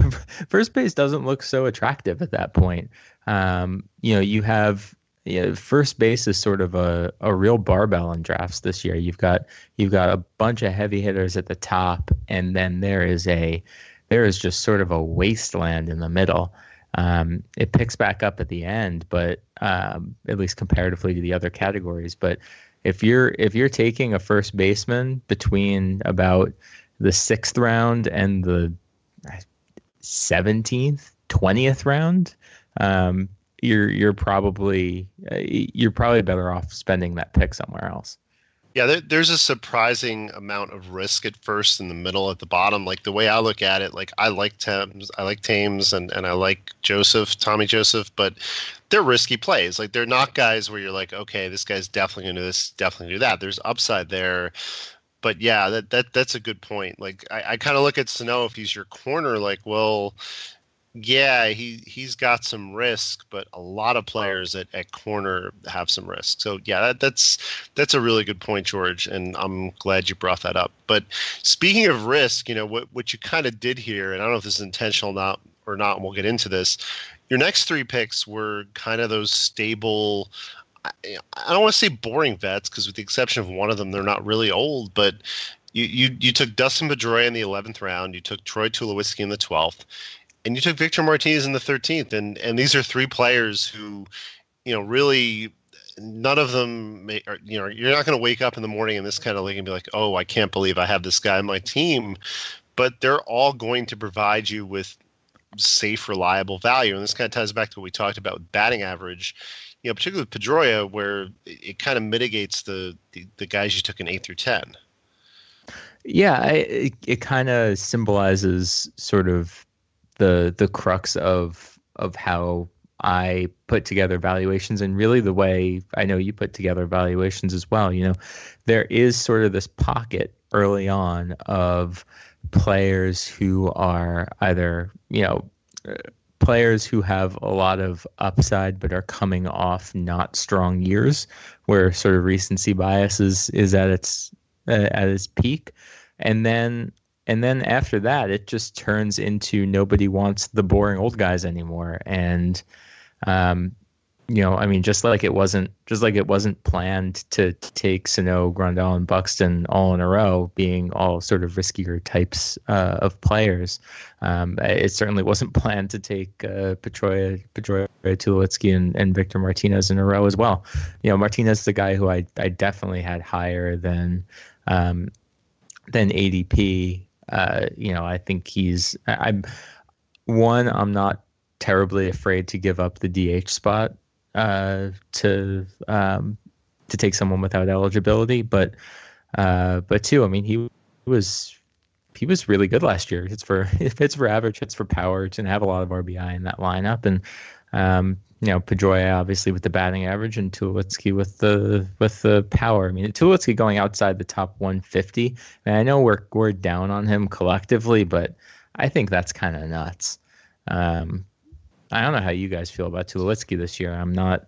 S1: so attractive at that point. You have first base is sort of a real barbell in drafts this year. You've got a bunch of heavy hitters at the top, and then there is just sort of a wasteland in the middle. It picks back up at the end, but at least comparatively to the other categories. But if you're taking a first baseman between about the 6th round and the 17th, 20th round, you're probably better off spending that pick somewhere else.
S4: Yeah, there's a surprising amount of risk at first, in the middle, at the bottom. Like, the way I look at it, I like Thames, and I like Tommy Joseph, but they're risky plays. Like, they're not guys where you're like, okay, this guy's definitely going to do this, definitely do that. There's upside there, But yeah, that's a good point. Like I kind of look at Sano, if he's your corner, like, well, yeah, he's got some risk, but a lot of players at corner have some risk. So yeah, that's a really good point, George, and I'm glad you brought that up. But speaking of risk, what you kind of did here, and I don't know if this is intentional or not, and we'll get into this. Your next three picks were kind of those stable. I don't want to say boring vets, because with the exception of one of them, they're not really old. But you took Dustin Pedroia in the 11th round, you took Troy Tulowitzki in the 12th. And you took Victor Martinez in the 13th, and these are three players who, really none of them, you're not going to wake up in the morning in this kind of league and be like, oh, I can't believe I have this guy on my team. But they're all going to provide you with safe, reliable value. And this kind of ties back to what we talked about with batting average, particularly with Pedroia, where it kind of mitigates the guys you took in 8 through 10.
S1: Yeah, it kind of symbolizes sort of the crux of how I put together valuations, and really the way I know you put together valuations as well. There is sort of this pocket early on of players who are either, players who have a lot of upside but are coming off not strong years, where sort of recency bias is at its peak. And then after that, it just turns into nobody wants the boring old guys anymore. And, just like it wasn't planned to take Sano, Grandal, and Buxton all in a row, being all sort of riskier types of players. It certainly wasn't planned to take Pedroia, Tulowitzki, and Victor Martinez in a row as well. Martinez is the guy who I definitely had higher than ADP. I think I'm not terribly afraid to give up the DH spot to take someone without eligibility, but two, I mean, he was really good last year. It's for average, hits for power, to have a lot of RBI in that lineup, and Pedroia obviously with the batting average, and Tulowitzki with the power. I mean, Tulowitzki going outside the top 150. And I know we're down on him collectively, but I think that's kind of nuts. I don't know how you guys feel about Tulowitzki this year. I'm not,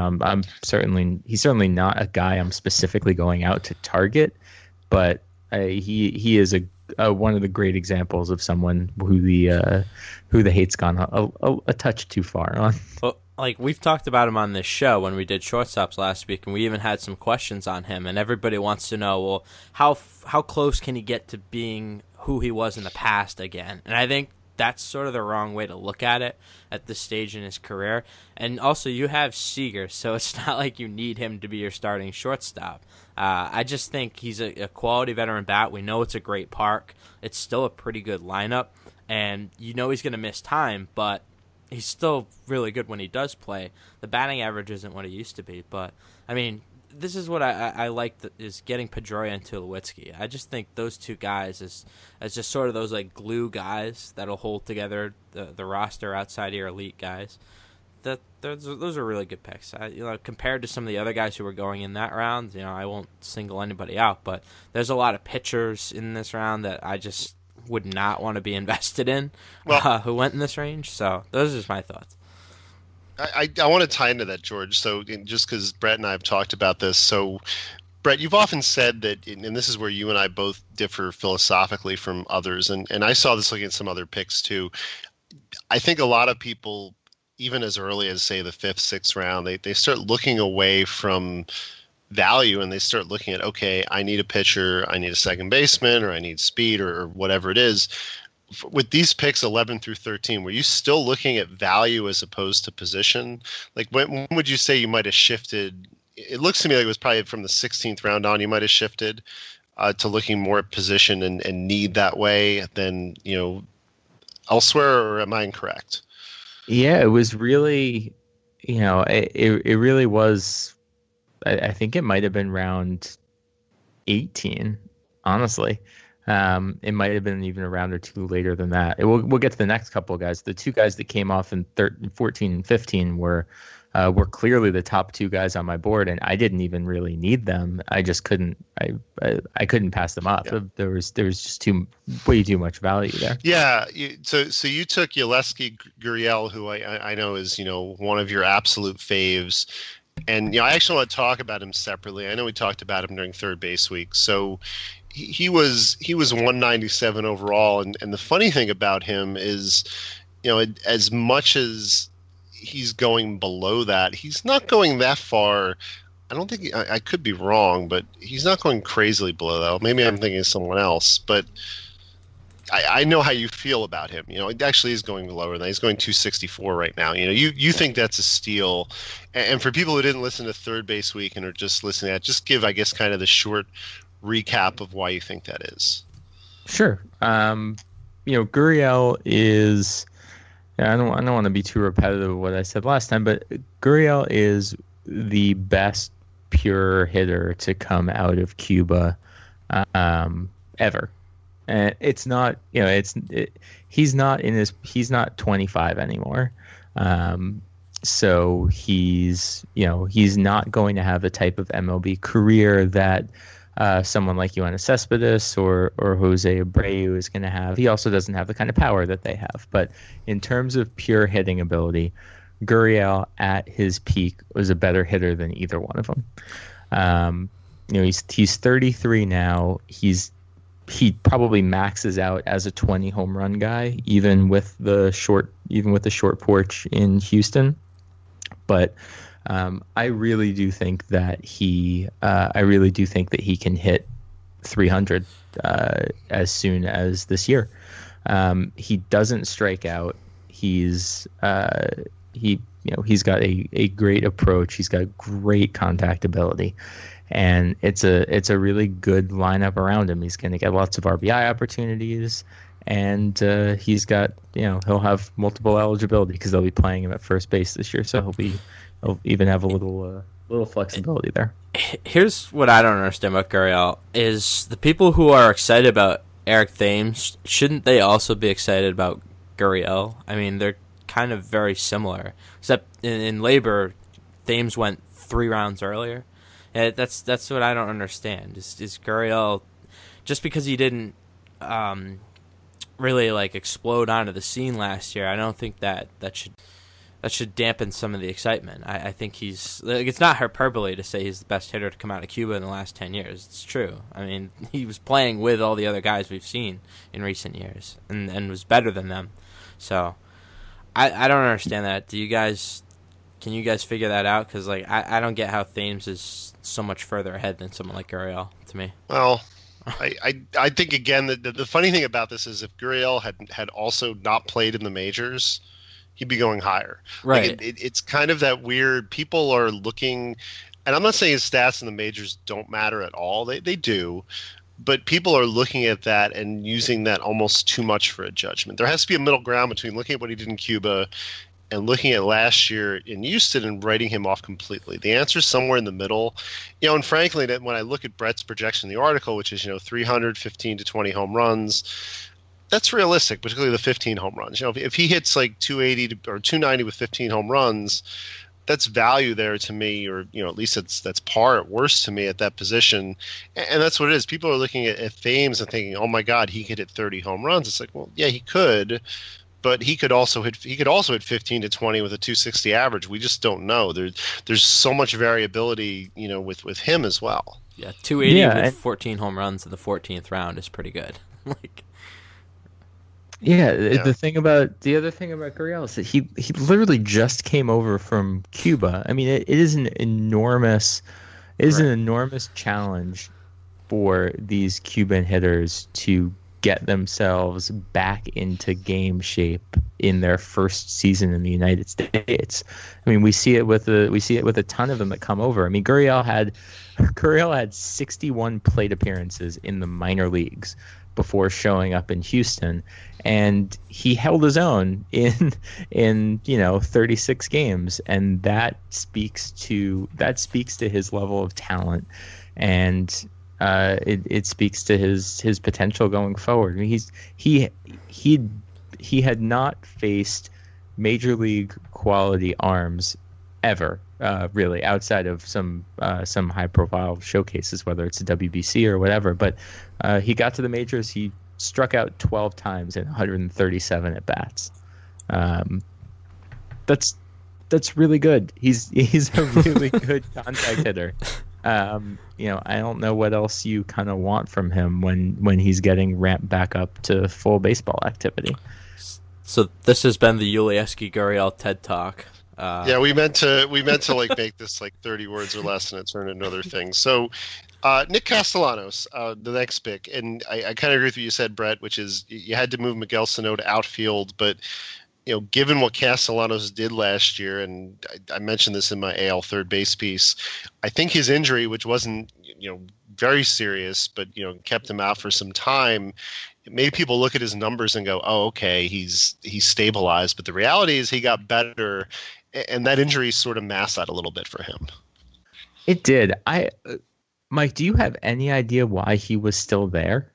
S1: he's certainly not a guy I'm specifically going out to target, but he is one of the great examples of someone who the hate's gone a touch too far on.
S3: Well, like we've talked about him on this show when we did shortstops last week, and we even had some questions on him, and everybody wants to know, well, how close can he get to being who he was in the past again? And I think that's sort of the wrong way to look at it at this stage in his career. And also, you have Seager, so it's not like you need him to be your starting shortstop. I just think he's a quality veteran bat. We know it's a great park. It's still a pretty good lineup, and he's going to miss time, but he's still really good when he does play. The batting average isn't what it used to be, but, I mean, this is what I like, is getting Pedroia and Tulowitzki. I just think those two guys as just sort of those like glue guys that'll hold together the roster outside of your elite guys. Those are really good picks. Compared to some of the other guys who were going in that round, I won't single anybody out, but there's a lot of pitchers in this round that I just would not want to be invested in, who went in this range. So those are just my thoughts.
S4: I want to tie into that, George. So just because Brett and I have talked about this. So, Brett, you've often said that, and this is where you and I both differ philosophically from others, and I saw this looking at some other picks too. I think a lot of people, even as early as, say, the 5th, 6th round, they start looking away from value, and they start looking at, okay, I need a pitcher, I need a second baseman, or I need speed, or whatever it is. With these picks 11 through 13, were you still looking at value as opposed to position? Like, when would you say you might have shifted? It looks to me like it was probably from the 16th round on you might have shifted to looking more at position and need that way than, elsewhere, or am I incorrect?
S1: Yeah, it was really, it really was, I think it might have been round 18, honestly. It might have been even a round or two later than that. We'll get to the next couple of guys. The two guys that came off in 14 and 15 were were clearly the top two guys on my board, and I didn't even really need them. I just couldn't. I couldn't pass them up. Yeah. There was just way too much value there.
S4: Yeah. So you took Yelesky Gurriel, who I know is one of your absolute faves, and I actually want to talk about him separately. I know we talked about him during third base week. So he was 197 overall, and the funny thing about him is, as much as he's going below that, he's not going that far. I don't think I could be wrong, but he's not going crazily below that. Maybe I'm thinking of someone else, but I know how you feel about him. It actually is going lower than that. He's going 264 right now. You think that's a steal. And for people who didn't listen to third base week and are just listening to that, just give, I guess, kind of the short recap of why you think that is.
S1: Sure. Gurriel is, I don't want to be too repetitive of what I said last time, but Gurriel is the best pure hitter to come out of Cuba ever. And it's not, he's not 25 anymore. So he's not going to have the type of MLB career that someone like Yoenis Cespedes or Jose Abreu is going to have. He also doesn't have the kind of power that they have. But in terms of pure hitting ability, Gurriel at his peak was a better hitter than either one of them. He's 33 now. He probably maxes out as a 20 home run guy, even with the short porch in Houston. But I really do think that he can hit 300 as soon as this year. He doesn't strike out. He's got a great approach. He's got great contact ability. And it's a really good lineup around him. He's going to get lots of RBI opportunities, and he's got he'll have multiple eligibility because they'll be playing him at first base this year. So he'll even have a little flexibility there.
S3: Here's what I don't understand about Gurriel is the people who are excited about Eric Thames, shouldn't they also be excited about Gurriel? I mean, they're kind of very similar, except in labor, Thames went 3 rounds earlier. That's what I don't understand. Is Gurriel, just because he didn't really explode onto the scene last year, I don't think that should dampen some of the excitement. I think he's it's not hyperbole to say he's the best hitter to come out of Cuba in the last 10 years. It's true. I mean, he was playing with all the other guys we've seen in recent years and was better than them. So I don't understand that. Can you guys figure that out? Because I don't get how Thames is so much further ahead than someone like Gurriel to me.
S4: Well, I think again that the funny thing about this is if Gurriel had also not played in the majors, he'd be going higher.
S3: Right.
S4: It's kind of that weird. People are looking, and I'm not saying his stats in the majors don't matter at all. They do. But people are looking at that and using that almost too much for a judgment. There has to be a middle ground between looking at what he did in Cuba and looking at last year in Houston and writing him off completely. The answer is somewhere in the middle. And frankly, that when I look at Brett's projection in the article, which is 315 to 20 home runs, that's realistic, particularly the 15 home runs. If he hits 280 or 290 with 15 home runs, that's value there to me, or at least that's par at worst to me at that position. And that's what it is. People are looking at Thames and thinking, oh my God, he could hit 30 home runs. It's well, yeah, he could. But he could also hit 15 to 20 with a 260 average. We just don't know. There's so much variability, with him as well.
S3: Yeah, 280 with 14 home runs in the 14th round is pretty good.
S1: The other thing about Gurriel is that he literally just came over from Cuba. I mean, it is an enormous challenge for these Cuban hitters to get themselves back into game shape in their first season in the United States. I mean, we see it with a ton of them that come over. I mean, Gurriel had 61 plate appearances in the minor leagues before showing up in Houston, and he held his own in 36 games, and that speaks to his level of talent, and it speaks to his potential going forward. I mean, he had not faced major league quality arms ever, really, outside of some high-profile showcases, whether it's a WBC or whatever. But he got to the majors. He struck out 12 times in 137 at bats. That's really good. He's a really good contact hitter. I don't know what else you kind of want from him when he's getting ramped back up to full baseball activity.
S3: So this has been the Yulieski Gurriel TED Talk.
S4: Yeah, we meant to like make this like 30 words or less, and it turned into other things. So, Nick Castellanos, the next pick, and I kind of agree with what you said, Brett, which is you had to move Miguel Sano to outfield, but given what Castellanos did last year, and I mentioned this in my AL third base piece, I think his injury, which wasn't very serious, but kept him out for some time, it made people look at his numbers and go, "Oh, okay, he's stabilized." But the reality is he got better, and that injury sort of masked that a little bit for him.
S1: It did. Mike, do you have any idea why he was still there?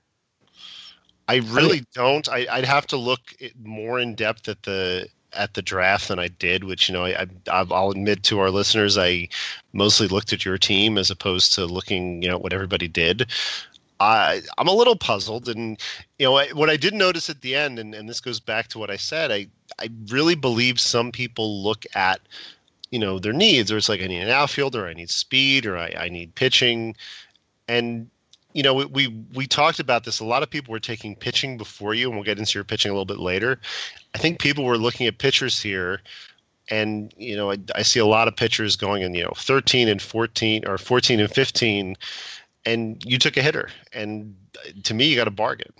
S4: I really don't. I'd have to look more in depth at the draft than I did, which I'll admit to our listeners, I mostly looked at your team as opposed to looking what everybody did. I'm a little puzzled, and what I did notice at the end, and this goes back to what I said, I really believe some people look at their needs, or it's like I need an outfielder, I need speed, or I need pitching, and we talked about this. A lot of people were taking pitching before you, and we'll get into your pitching a little bit later. I think people were looking at pitchers here, and I see a lot of pitchers going in 13 and 14 or 14 and 15. And you took a hitter, and to me, you got a bargain.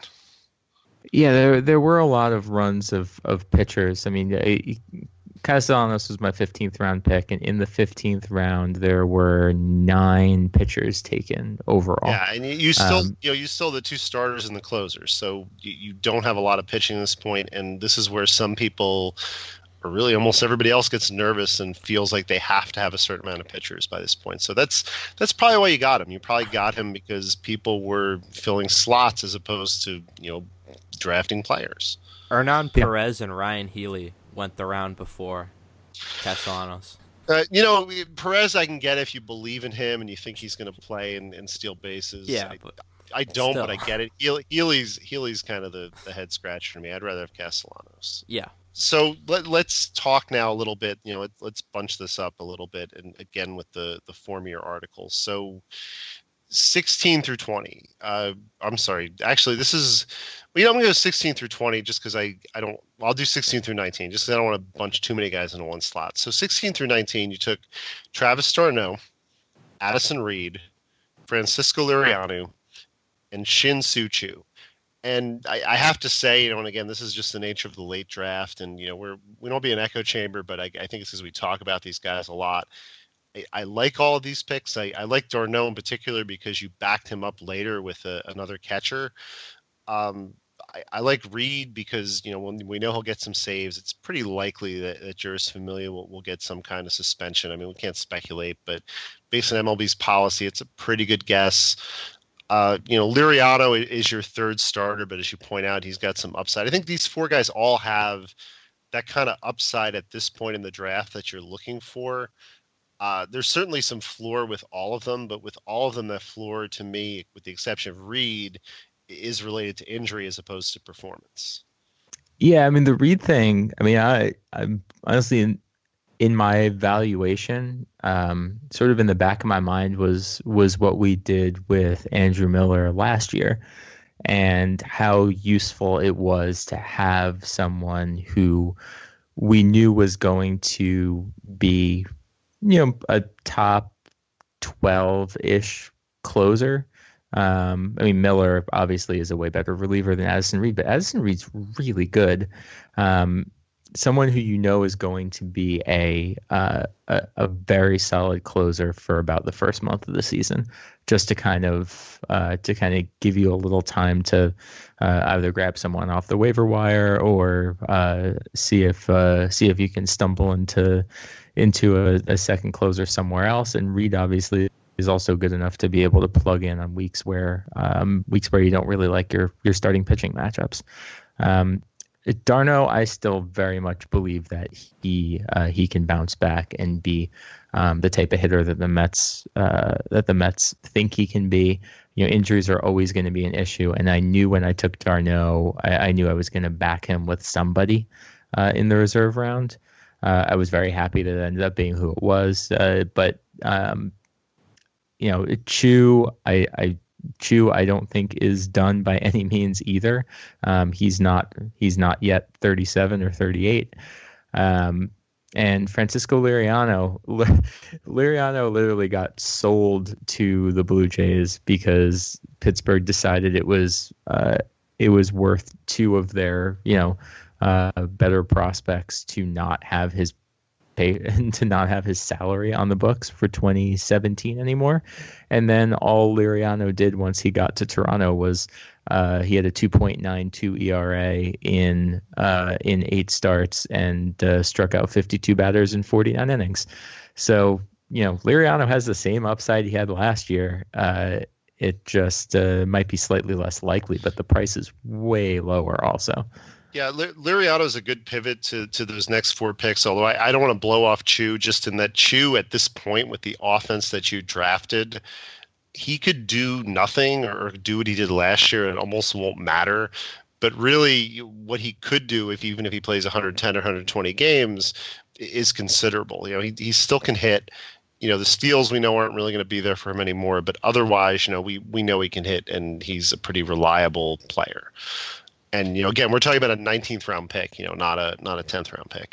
S1: Yeah, there were a lot of runs of pitchers. I mean, Castellanos was my 15th round pick, and in the 15th round, there were 9 pitchers taken overall.
S4: Yeah, and you still you still the 2 starters and the closers, so you don't have a lot of pitching at this point, and this is where some people, or really almost everybody else, gets nervous and feels like they have to have a certain amount of pitchers by this point. So that's probably why you got him. You probably got him because people were filling slots as opposed to drafting players.
S3: Hernan Perez and Ryan Healy went the round before Castellanos.
S4: Perez I can get if you believe in him and you think he's going to play and steal bases.
S3: Yeah,
S4: I don't, but I get it. Healy's kind of the head scratch for me. I'd rather have Castellanos.
S3: Yeah.
S4: So let's talk now a little bit. Let's bunch this up a little bit, and again with the form of your articles. So 16 through 20. I'm sorry. Actually, this is. I'm going to go 16 through 20 just because I'll do 16 through 19 just because I don't want to bunch too many guys into one slot. So 16 through 19, you took Travis d'Arnaud, Addison Reed, Francisco Liriano, and Shin Soo Choo. And I have to say, and again, this is just the nature of the late draft, and we don't be an echo chamber, but I think it's because we talk about these guys a lot. I like all of these picks. I like d'Arnaud in particular because you backed him up later with another catcher. I like Reed because when we know he'll get some saves, it's pretty likely that Jeurys Familia will get some kind of suspension. I mean, we can't speculate, but based on MLB's policy, it's a pretty good guess. Liriano is your third starter, but as you point out, he's got some upside. I think these 4 guys all have that kind of upside at this point in the draft that you're looking for. There's certainly some floor with all of them, but with all of them, that floor to me, with the exception of Reed, is related to injury as opposed to performance.
S1: Yeah, I mean, the Reed thing, I'm honestly in my evaluation, sort of in the back of my mind was what we did with Andrew Miller last year, and how useful it was to have someone who we knew was going to be, a top 12-ish closer. Miller obviously is a way better reliever than Addison Reed, but Addison Reed's really good. Someone who is going to be a very solid closer for about the first month of the season, just to kind of give you a little time to either grab someone off the waiver wire or see if you can stumble into a second closer somewhere else. And Reed obviously is also good enough to be able to plug in on weeks where you don't really like your starting pitching matchups. Darno, I still very much believe that he can bounce back and be the type of hitter that the Mets think he can be. Injuries are always going to be an issue, and I knew when I took Darno, I knew I was going to back him with somebody in the reserve round. I was very happy that it ended up being who it was, but Chu, I don't think is done by any means either. He's not yet 37 or 38. And Francisco Liriano literally got sold to the Blue Jays because Pittsburgh decided it was worth two of their better prospects to not have his salary on the books for 2017 anymore. And then all Liriano did once he got to Toronto was he had a 2.92 ERA in 8 starts and struck out 52 batters in 49 innings. So, Liriano has the same upside he had last year. It just might be slightly less likely, but the price is way lower also.
S4: Yeah, Liriano is a good pivot to those next 4 picks, although I don't want to blow off Chu, just in that Chu at this point with the offense that you drafted, he could do nothing or do what he did last year. It almost won't matter. But really what he could do, even if he plays 110 or 120 games, is considerable. He still can hit. The steals we know aren't really going to be there for him anymore. But otherwise, we know he can hit, and he's a pretty reliable player. And, again, we're talking about a 19th round pick, not a 10th round pick.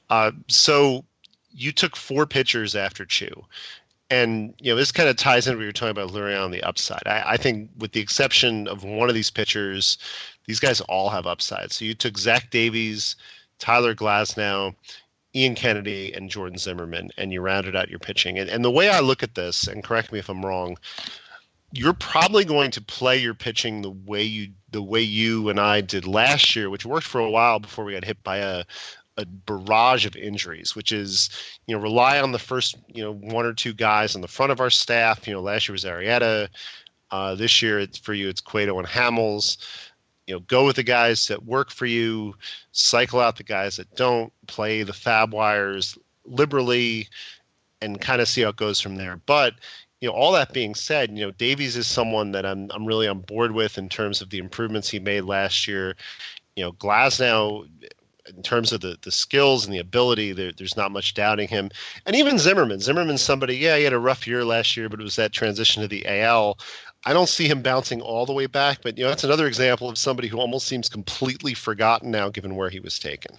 S4: So you took 4 pitchers after Chu. And, this kind of ties into what you're talking about Liriano on the upside. I think with the exception of one of these pitchers, these guys all have upside. So you took Zach Davies, Tyler Glasnow, Ian Kennedy, and Jordan Zimmerman, and you rounded out your pitching. And the way I look at this, and correct me if I'm wrong, you're probably going to play your pitching the way you and I did last year, which worked for a while before we got hit by a barrage of injuries, which is, rely on the first, 1 or 2 guys on the front of our staff. Last year was Arrieta. This year it's Cueto and Hamels. Go with the guys that work for you, cycle out the guys that don't, play the fab wires liberally, and kind of see how it goes from there. But all that being said, Davies is someone that I'm really on board with in terms of the improvements he made last year. Glasnow, in terms of the skills and the ability, there's not much doubting him. And even Zimmerman's somebody, he had a rough year last year, but it was that transition to the AL. I don't see him bouncing all the way back, but that's another example of somebody who almost seems completely forgotten now, given where he was taken.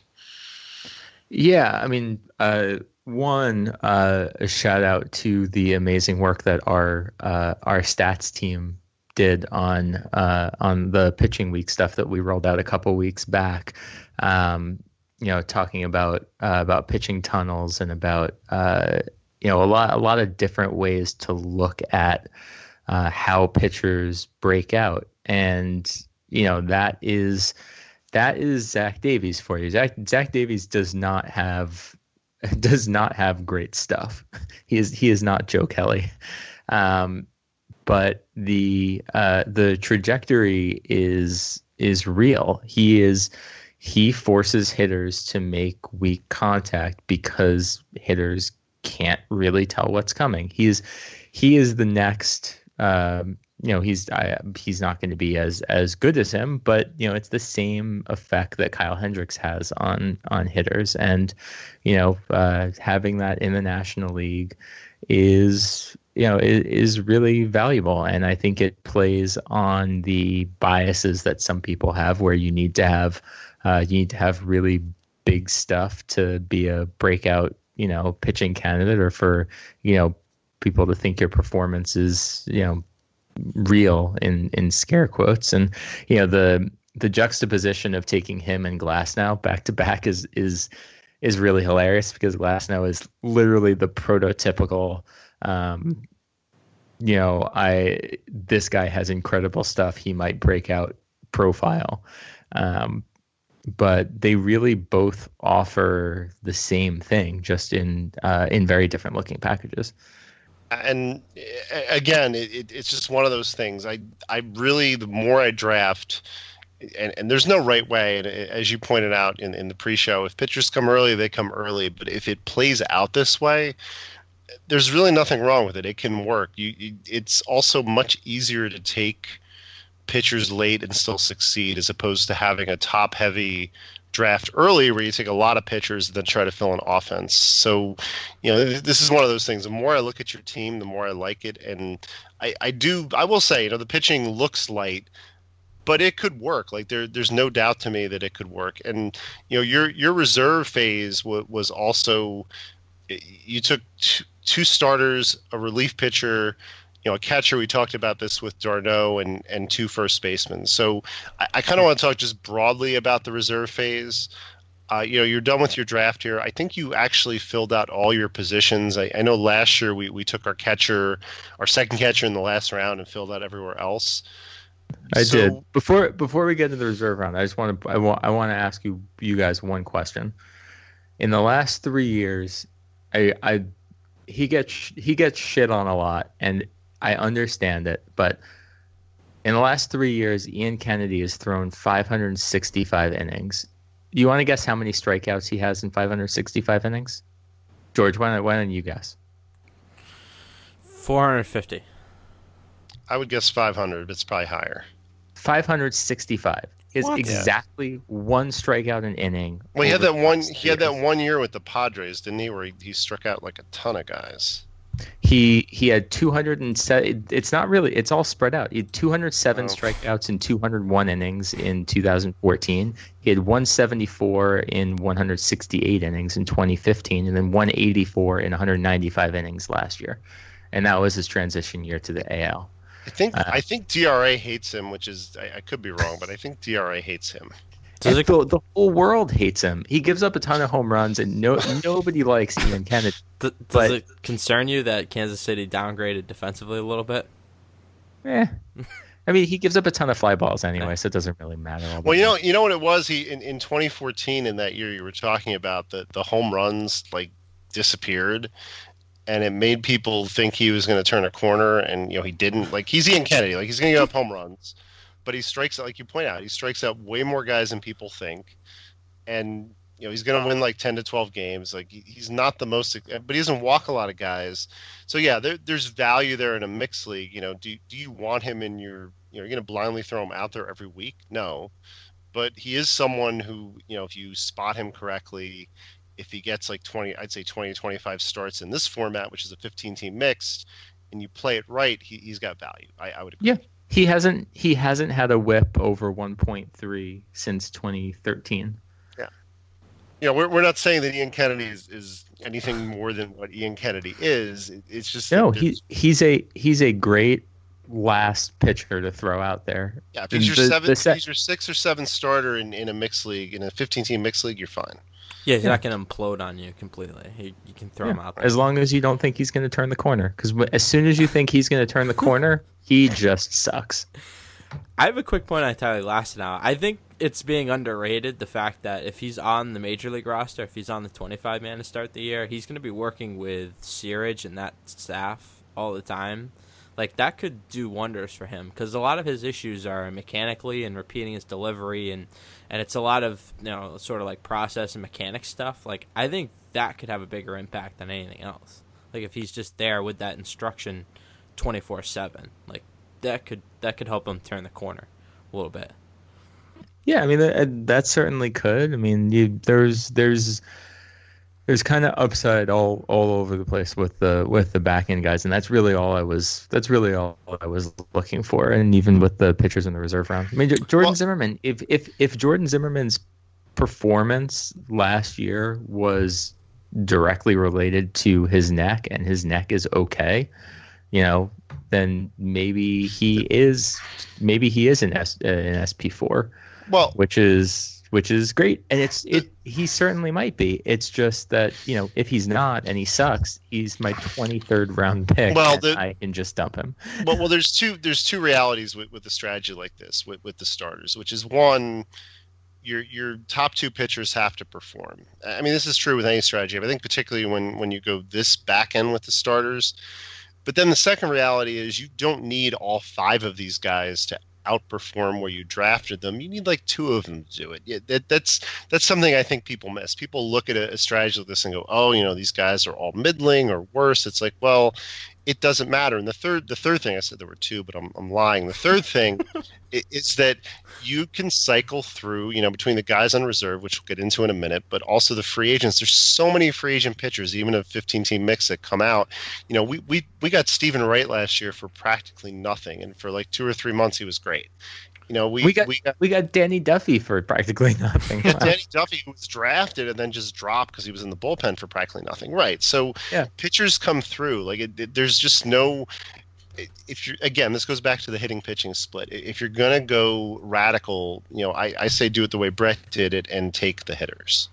S1: Yeah, I mean, a shout out to the amazing work that our stats team did on the pitching week stuff that we rolled out a couple weeks back. Talking about pitching tunnels and about a lot of different ways to look at how pitchers break out, and that is Zach Davies for you. Zach Davies does not have great stuff. He is not Joe Kelly, but the trajectory is real. He forces hitters to make weak contact because hitters can't really tell what's coming. He is the next. He's not going to be as good as him, but it's the same effect that Kyle Hendricks has on hitters, and having that in the National League is really valuable, and I think it plays on the biases that some people have, where you need to have really big stuff to be a breakout pitching candidate, or for people to think your performance is real in scare quotes. And the juxtaposition of taking him and Glasnow back to back is really hilarious, because Glasnow is literally the prototypical this guy has incredible stuff, he might break out profile. But they really both offer the same thing, just in very different looking packages.
S4: And again, it's just one of those things. I really, the more I draft, and there's no right way. And as you pointed out in the pre-show, if pitchers come early, they come early. But if it plays out this way, there's really nothing wrong with it. It can work. It's also much easier to take pitchers late and still succeed, as opposed to having a top-heavy draft early where you take a lot of pitchers and then try to fill an offense. So, this is one of those things. The more I look at your team, the more I like it. And I will say, the pitching looks light, but it could work. Like there's no doubt to me that it could work. And, your reserve phase was also, you took two starters, a relief pitcher, a catcher. We talked about this with d'Arnaud and two first basemen. So I kind of want to talk just broadly about the reserve phase. You're done with your draft here. I think you actually filled out all your positions. I know last year we took our second catcher in the last round and filled out everywhere else.
S1: I did. Before we get to the reserve round, I want to ask you guys one question. In the last 3 years, he gets shit on a lot, and I understand it, but in the last 3 years, Ian Kennedy has thrown 565 innings. Do you want to guess how many strikeouts he has in 565 innings? George, why don't you guess?
S3: 450.
S4: I would guess 500, but it's probably higher.
S1: 565 is exactly one strikeout an inning.
S4: Well, he had that one. He had that 1 year with the Padres, didn't he? Where he struck out like a ton of guys.
S1: He had 207. It's not really. It's all spread out. He had 207 strikeouts in 201 innings in 2014. He had 174 in 168 innings in 2015, and then 184 in 195 innings last year. And that was his transition year to the AL.
S4: I think DRA hates him, which is I could be wrong, but I think DRA hates him.
S1: The whole world hates him. He gives up a ton of home runs, and nobody likes Ian Kennedy.
S3: Does it concern you that Kansas City downgraded defensively a little bit?
S1: I mean, he gives up a ton of fly balls anyway, so it doesn't really matter.
S4: Well, you know what it was? He in 2014, in that year you were talking about, the home runs disappeared, and it made people think he was going to turn a corner, and he didn't. He's Ian Kennedy, he's going to give up home runs. But he strikes out, like you point out, he strikes out way more guys than people think. And, he's going to win 10 to 12 games. He's not the most, but he doesn't walk a lot of guys. So, yeah, there's value there in a mixed league. Do you want him in your, you're going to blindly throw him out there every week? No. But he is someone who, if you spot him correctly, if he gets 20 to 25 starts in this format, which is a 15-team mixed, and you play it right, he's got value. I would agree.
S1: Yeah. He hasn't had a whip over 1.3 since 2013.
S4: Yeah. We're not saying that Ian Kennedy is anything more than what Ian Kennedy is. It's just
S1: he's a great last pitcher to throw out there.
S4: Yeah, if he's your 6 or 7 starter in a mixed league, in a 15-team mixed league, you're fine.
S3: Yeah, he's not going to implode on you completely. You can throw him out there.
S1: As long as you don't think he's going to turn the corner. Because as soon as you think he's going to turn the corner, he just sucks.
S3: I have a quick point on Tyler Glasnow. I think it's being underrated, the fact that if he's on the Major League roster, if he's on the 25-man to start the year, he's going to be working with Searage and that staff all the time. That could do wonders for him, because a lot of his issues are mechanically and repeating his delivery, and it's a lot of sort of process and mechanic stuff. I think that could have a bigger impact than anything else. If he's just there with that instruction 24/7, that could help him turn the corner a little bit.
S1: Yeah, I mean that certainly could. I mean, there's kind of upside all over the place with the back end guys, and that's really all I was looking for. And even with the pitchers in the reserve round, I mean, Jordan Zimmermann. If Jordan Zimmermann's performance last year was directly related to his neck, and his neck is okay, then maybe he is an SP4.
S4: Well,
S1: which is great, and he certainly might be. It's just that if he's not and he sucks, he's my 23rd round pick.
S4: Well,
S1: I can just dump him.
S4: well, there's two realities with a strategy like this with the starters, which is one, your top 2 pitchers have to perform. I mean, this is true with any strategy, but I think particularly when you go this back end with the starters. But then the second reality is you don't need all 5 of these guys to outperform where you drafted them, you need like 2 of them to do it. Yeah, that's something I think people miss. People look at a strategy like this and go, oh, these guys are all middling or worse. It's like, well, it doesn't matter. And the third thing, I said there were 2, but I'm lying. The third thing is that you can cycle through, between the guys on reserve, which we'll get into in a minute, but also the free agents. There's so many free agent pitchers, even a 15-team mix that come out. We got Stephen Wright last year for practically nothing, and for like 2 or 3 months he was great. We got
S1: Danny Duffy for practically nothing.
S4: Danny Duffy, who was drafted and then just dropped because he was in the bullpen for practically nothing. Right. So pitchers come through. Like there's just no. If you again, this goes back to the hitting pitching split. If you're gonna go radical, I say do it the way Brett did it and take the hitters.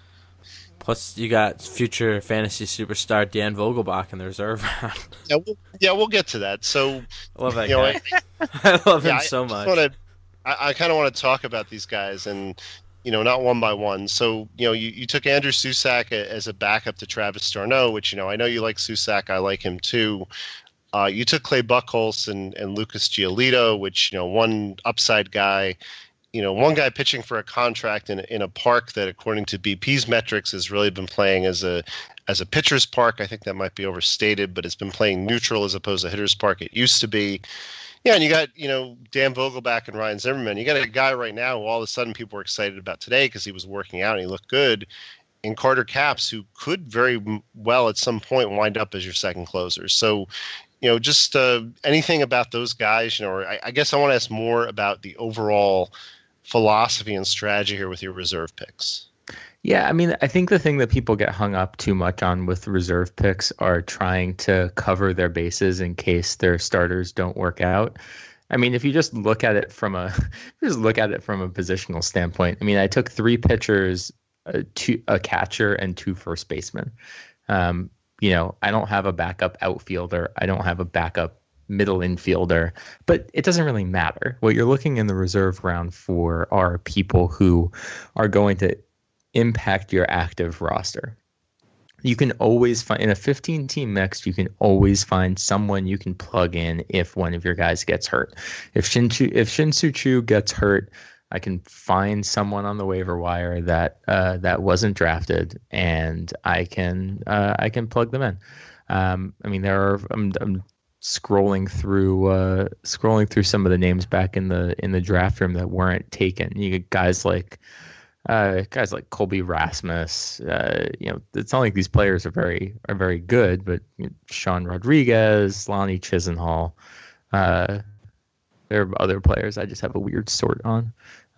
S3: Plus, you got future fantasy superstar Dan Vogelbach in the reserve round.
S4: We'll get to that. So
S3: I love that guy. I love him so much.
S4: I kind of want to talk about these guys, and not one by one. So you took Andrew Susac as a backup to Travis d'Arnaud, which I know you like Susac. I like him too. You took Clay Buchholz and Lucas Giolito, which one upside guy. One guy pitching for a contract in a park that, according to BP's metrics, has really been playing as a pitcher's park. I think that might be overstated, but it's been playing neutral as opposed to hitter's park. It used to be. Yeah, and you got Dan Vogelbach and Ryan Zimmerman. You got a guy right now who all of a sudden people were excited about today because he was working out and he looked good, in Carter Capps, who could very well at some point wind up as your second closer. So, just anything about those guys, or I guess I want to ask more about the overall philosophy and strategy here with your reserve picks.
S1: Yeah, I mean, I think the thing that people get hung up too much on with reserve picks are trying to cover their bases in case their starters don't work out. I mean, if you just look at it from a positional standpoint, I mean, I took 3 pitchers, a catcher, and 2 first basemen. I don't have a backup outfielder. I don't have a backup middle infielder, but it doesn't really matter. What you're looking in the reserve round for are people who are going to impact your active roster. You can always find, in a 15-team mix, you can always find someone you can plug in if one of your guys gets hurt. If Shin-Soo Choo gets hurt, I can find someone on the waiver wire that wasn't drafted, and I can plug them in. I mean, I'm scrolling through some of the names back in the draft room that weren't taken. You get guys like Colby Rasmus. It's not like these players are very good, but Sean Rodriguez, Lonnie Chisenhall. There are other players I just have a weird sort on.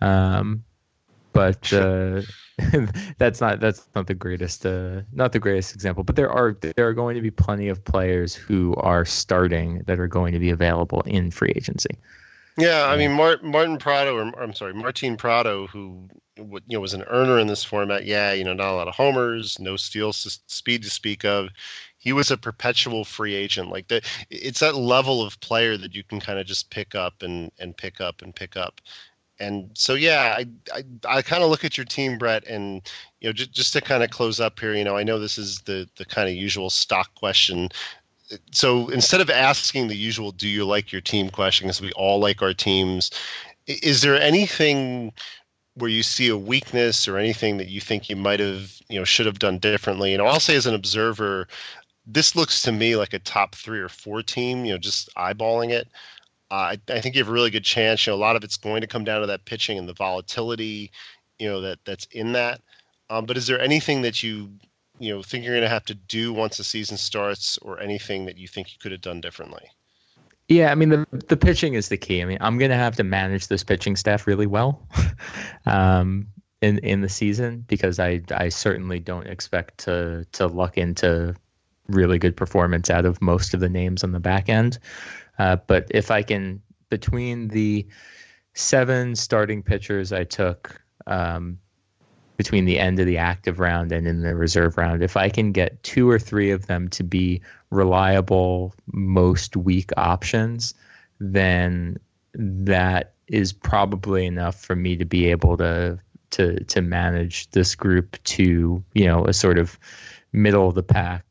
S1: But that's not the greatest example. But there are going to be plenty of players who are starting that are going to be available in free agency.
S4: Yeah, I mean Martin Prado, who was an earner in this format. Yeah, not a lot of homers, no steal speed to speak of. He was a perpetual free agent. Like that, it's that level of player that you can kind of just pick up and pick up and pick up. And so, yeah, I kind of look at your team, Brett, and just to kind of close up here. I know this is the kind of usual stock question. So instead of asking the usual "Do you like your team?" question, because we all like our teams, is there anything where you see a weakness or anything that you think you might have, should have done differently? I'll say as an observer, this looks to me like a top 3 or 4 team. Just eyeballing it. I think you have a really good chance. A lot of it's going to come down to that pitching and the volatility, that's in that. But is there anything that you think you're going to have to do once the season starts, or anything that you think you could have done differently?
S1: Yeah, I mean, the pitching is the key. I mean, I'm going to have to manage this pitching staff really well in the season, because I certainly don't expect to luck into really good performance out of most of the names on the back end. But if I can, between the 7 starting pitchers I took between the end of the active round and in the reserve round, if I can get 2 or 3 of them to be reliable most week options, then that is probably enough for me to be able to manage this group to a sort of middle of the pack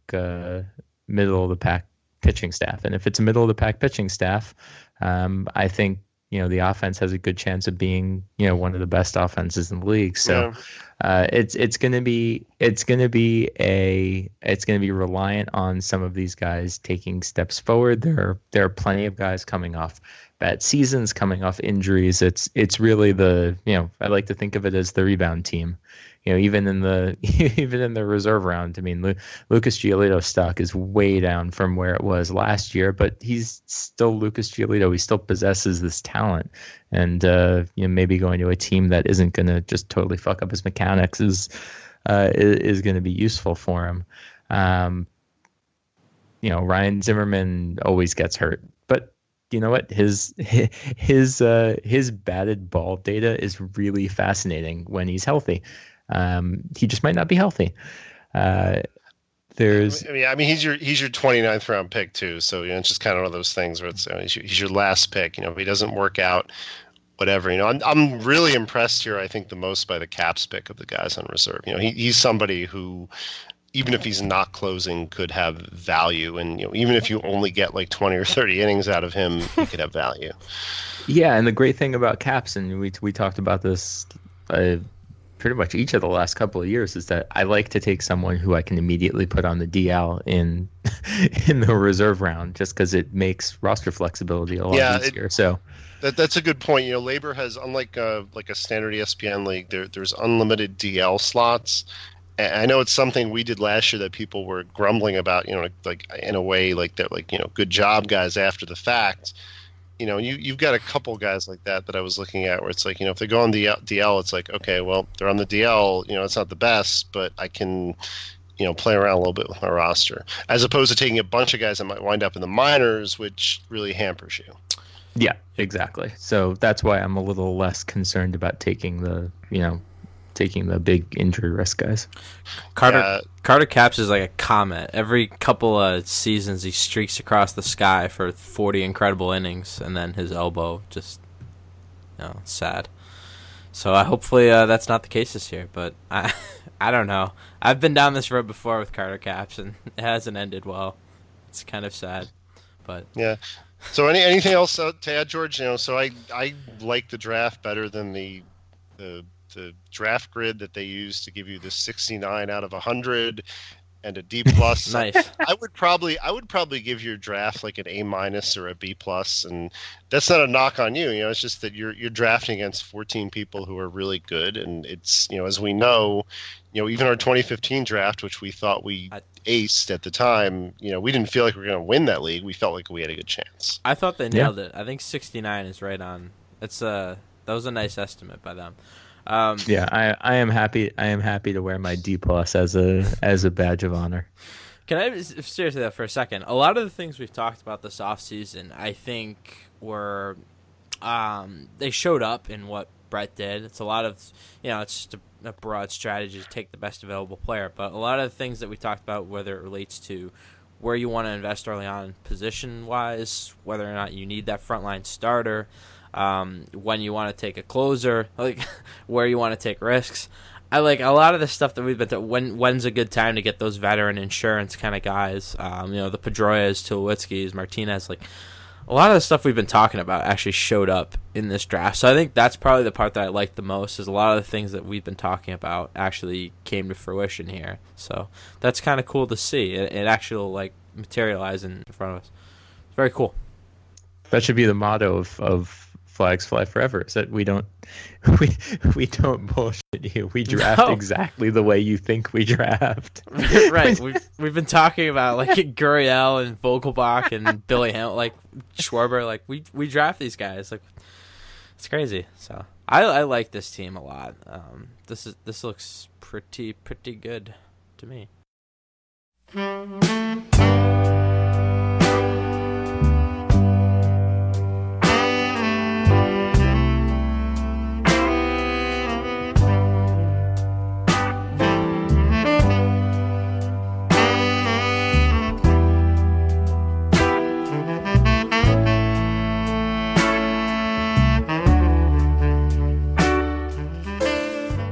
S1: pitching staff. And if it's a middle of the pack pitching staff, I think the offense has a good chance of being, one of the best offenses in the league. So it's going to be reliant on some of these guys taking steps forward. There are plenty of guys coming off bad seasons, coming off injuries. It's really I like to think of it as the rebound team. Even in the reserve round, I mean, Lucas Giolito's stock is way down from where it was last year, but he's still Lucas Giolito. He still possesses this talent, and maybe going to a team that isn't going to just totally fuck up his mechanics is going to be useful for him. Ryan Zimmerman always gets hurt, but you know what? His batted ball data is really fascinating when he's healthy. He just might not be healthy. He's your
S4: 29th round pick too. So it's just kind of one of those things where he's your last pick. If he doesn't work out, whatever. I'm really impressed here. I think the most by the Caps pick of the guys on reserve. He's somebody who, even if he's not closing, could have value. And even if you only get like 20 or 30 innings out of him, he could have value.
S1: Yeah, and the great thing about Caps, and we talked about this pretty much each of the last couple of years, is that I like to take someone who I can immediately put on the DL in the reserve round, just because it makes roster flexibility a lot easier.
S4: That's a good point. Labor has, unlike a standard ESPN league, there's unlimited DL slots. I know it's something we did last year that people were grumbling about, like in a way, like they're like, good job guys after the fact. You've got a couple guys like that I was looking at where it's like, if they go on the DL, it's like, okay, well, they're on the DL, it's not the best, but I can, play around a little bit with my roster, as opposed to taking a bunch of guys that might wind up in the minors, which really hampers you.
S1: Yeah, exactly. So that's why I'm a little less concerned about taking the big injury risk guys.
S3: Carter Capps is like a comet. Every couple of seasons he streaks across the sky for 40 incredible innings, and then his elbow just sad. So hopefully that's not the case this year, but I don't know. I've been down this road before with Carter Capps, and it hasn't ended well. It's kind of sad, but
S4: yeah. So anything else to add, George? So I like the draft better than the draft grid that they use to give you the 69 out of 100 and a D plus.
S3: Nice.
S4: I would probably give your draft like an A- or a B+, and that's not a knock on you. It's just that you're drafting against 14 people who are really good, and it's as we know, even our 2015 draft, which we thought we aced at the time, we didn't feel like we were going to win that league. We felt like we had a good chance.
S3: I thought they nailed it. I think 69 is right on. That was a nice estimate by them.
S1: I am happy. I am happy to wear my D+ as a badge of honor.
S3: Can I seriously that for a second? A lot of the things we've talked about this offseason, I think, were they showed up in what Brett did. It's a lot of it's just a broad strategy to take the best available player. But a lot of the things that we talked about, whether it relates to where you want to invest early on position wise, whether or not you need that frontline starter. When you want to take a closer, like where you want to take risks. I like a lot of the stuff that we've been when's a good time to get those veteran insurance kind of guys. The Pedroias, Tulowitzkis, Martinez, like a lot of the stuff we've been talking about actually showed up in this draft. So I think that's probably the part that I like the most, is a lot of the things that we've been talking about actually came to fruition here. So that's kind of cool to see. It actually like materialize in front of us. It's very cool.
S1: That should be the motto of Flags Fly Forever, is that we don't bullshit you. We draft exactly the way you think we draft.
S3: Right. We've been talking about like Gurriel and Vogelbach and Billy Hamilton, like Schwarber. Like we draft these guys. Like it's crazy. So I like this team a lot. This looks pretty good to me.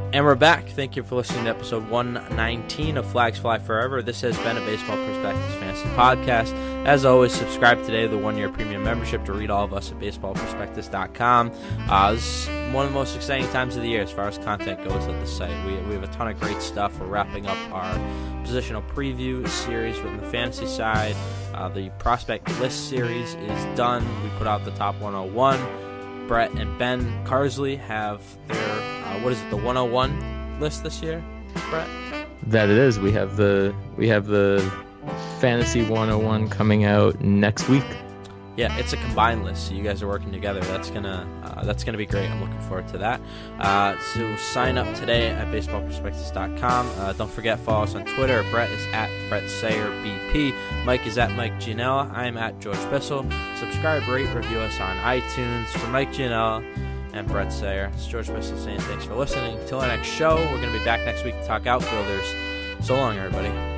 S3: And we're back. Thank you for listening to episode 119 of Flags Fly Forever. This has been a Baseball Perspectives Fantasy Podcast. As always, subscribe today to the one-year premium membership to read all of us at baseballperspectives.com. This is one of the most exciting times of the year as far as content goes at the site. We have a ton of great stuff. We're wrapping up our positional preview series from the fantasy side. The prospect list series is done. We put out the top 101. Brett and Ben Carsley have their, the 101 list this year, Brett?
S1: That it is. We have the Fantasy 101 coming out next week.
S3: Yeah, it's a combined list, so you guys are working together. That's gonna be great. I'm looking forward to that. So sign up today at baseballperspectives.com. Don't forget, follow us on Twitter. Brett is at Brett Sayer BP. Mike is at Mike Gianella. I'm at George Bissell. Subscribe, rate, review us on iTunes. For Mike Gianella and Brett Sayer, it's George Bissell saying thanks for listening. Until our next show, we're going to be back next week to talk outfielders. So long, everybody.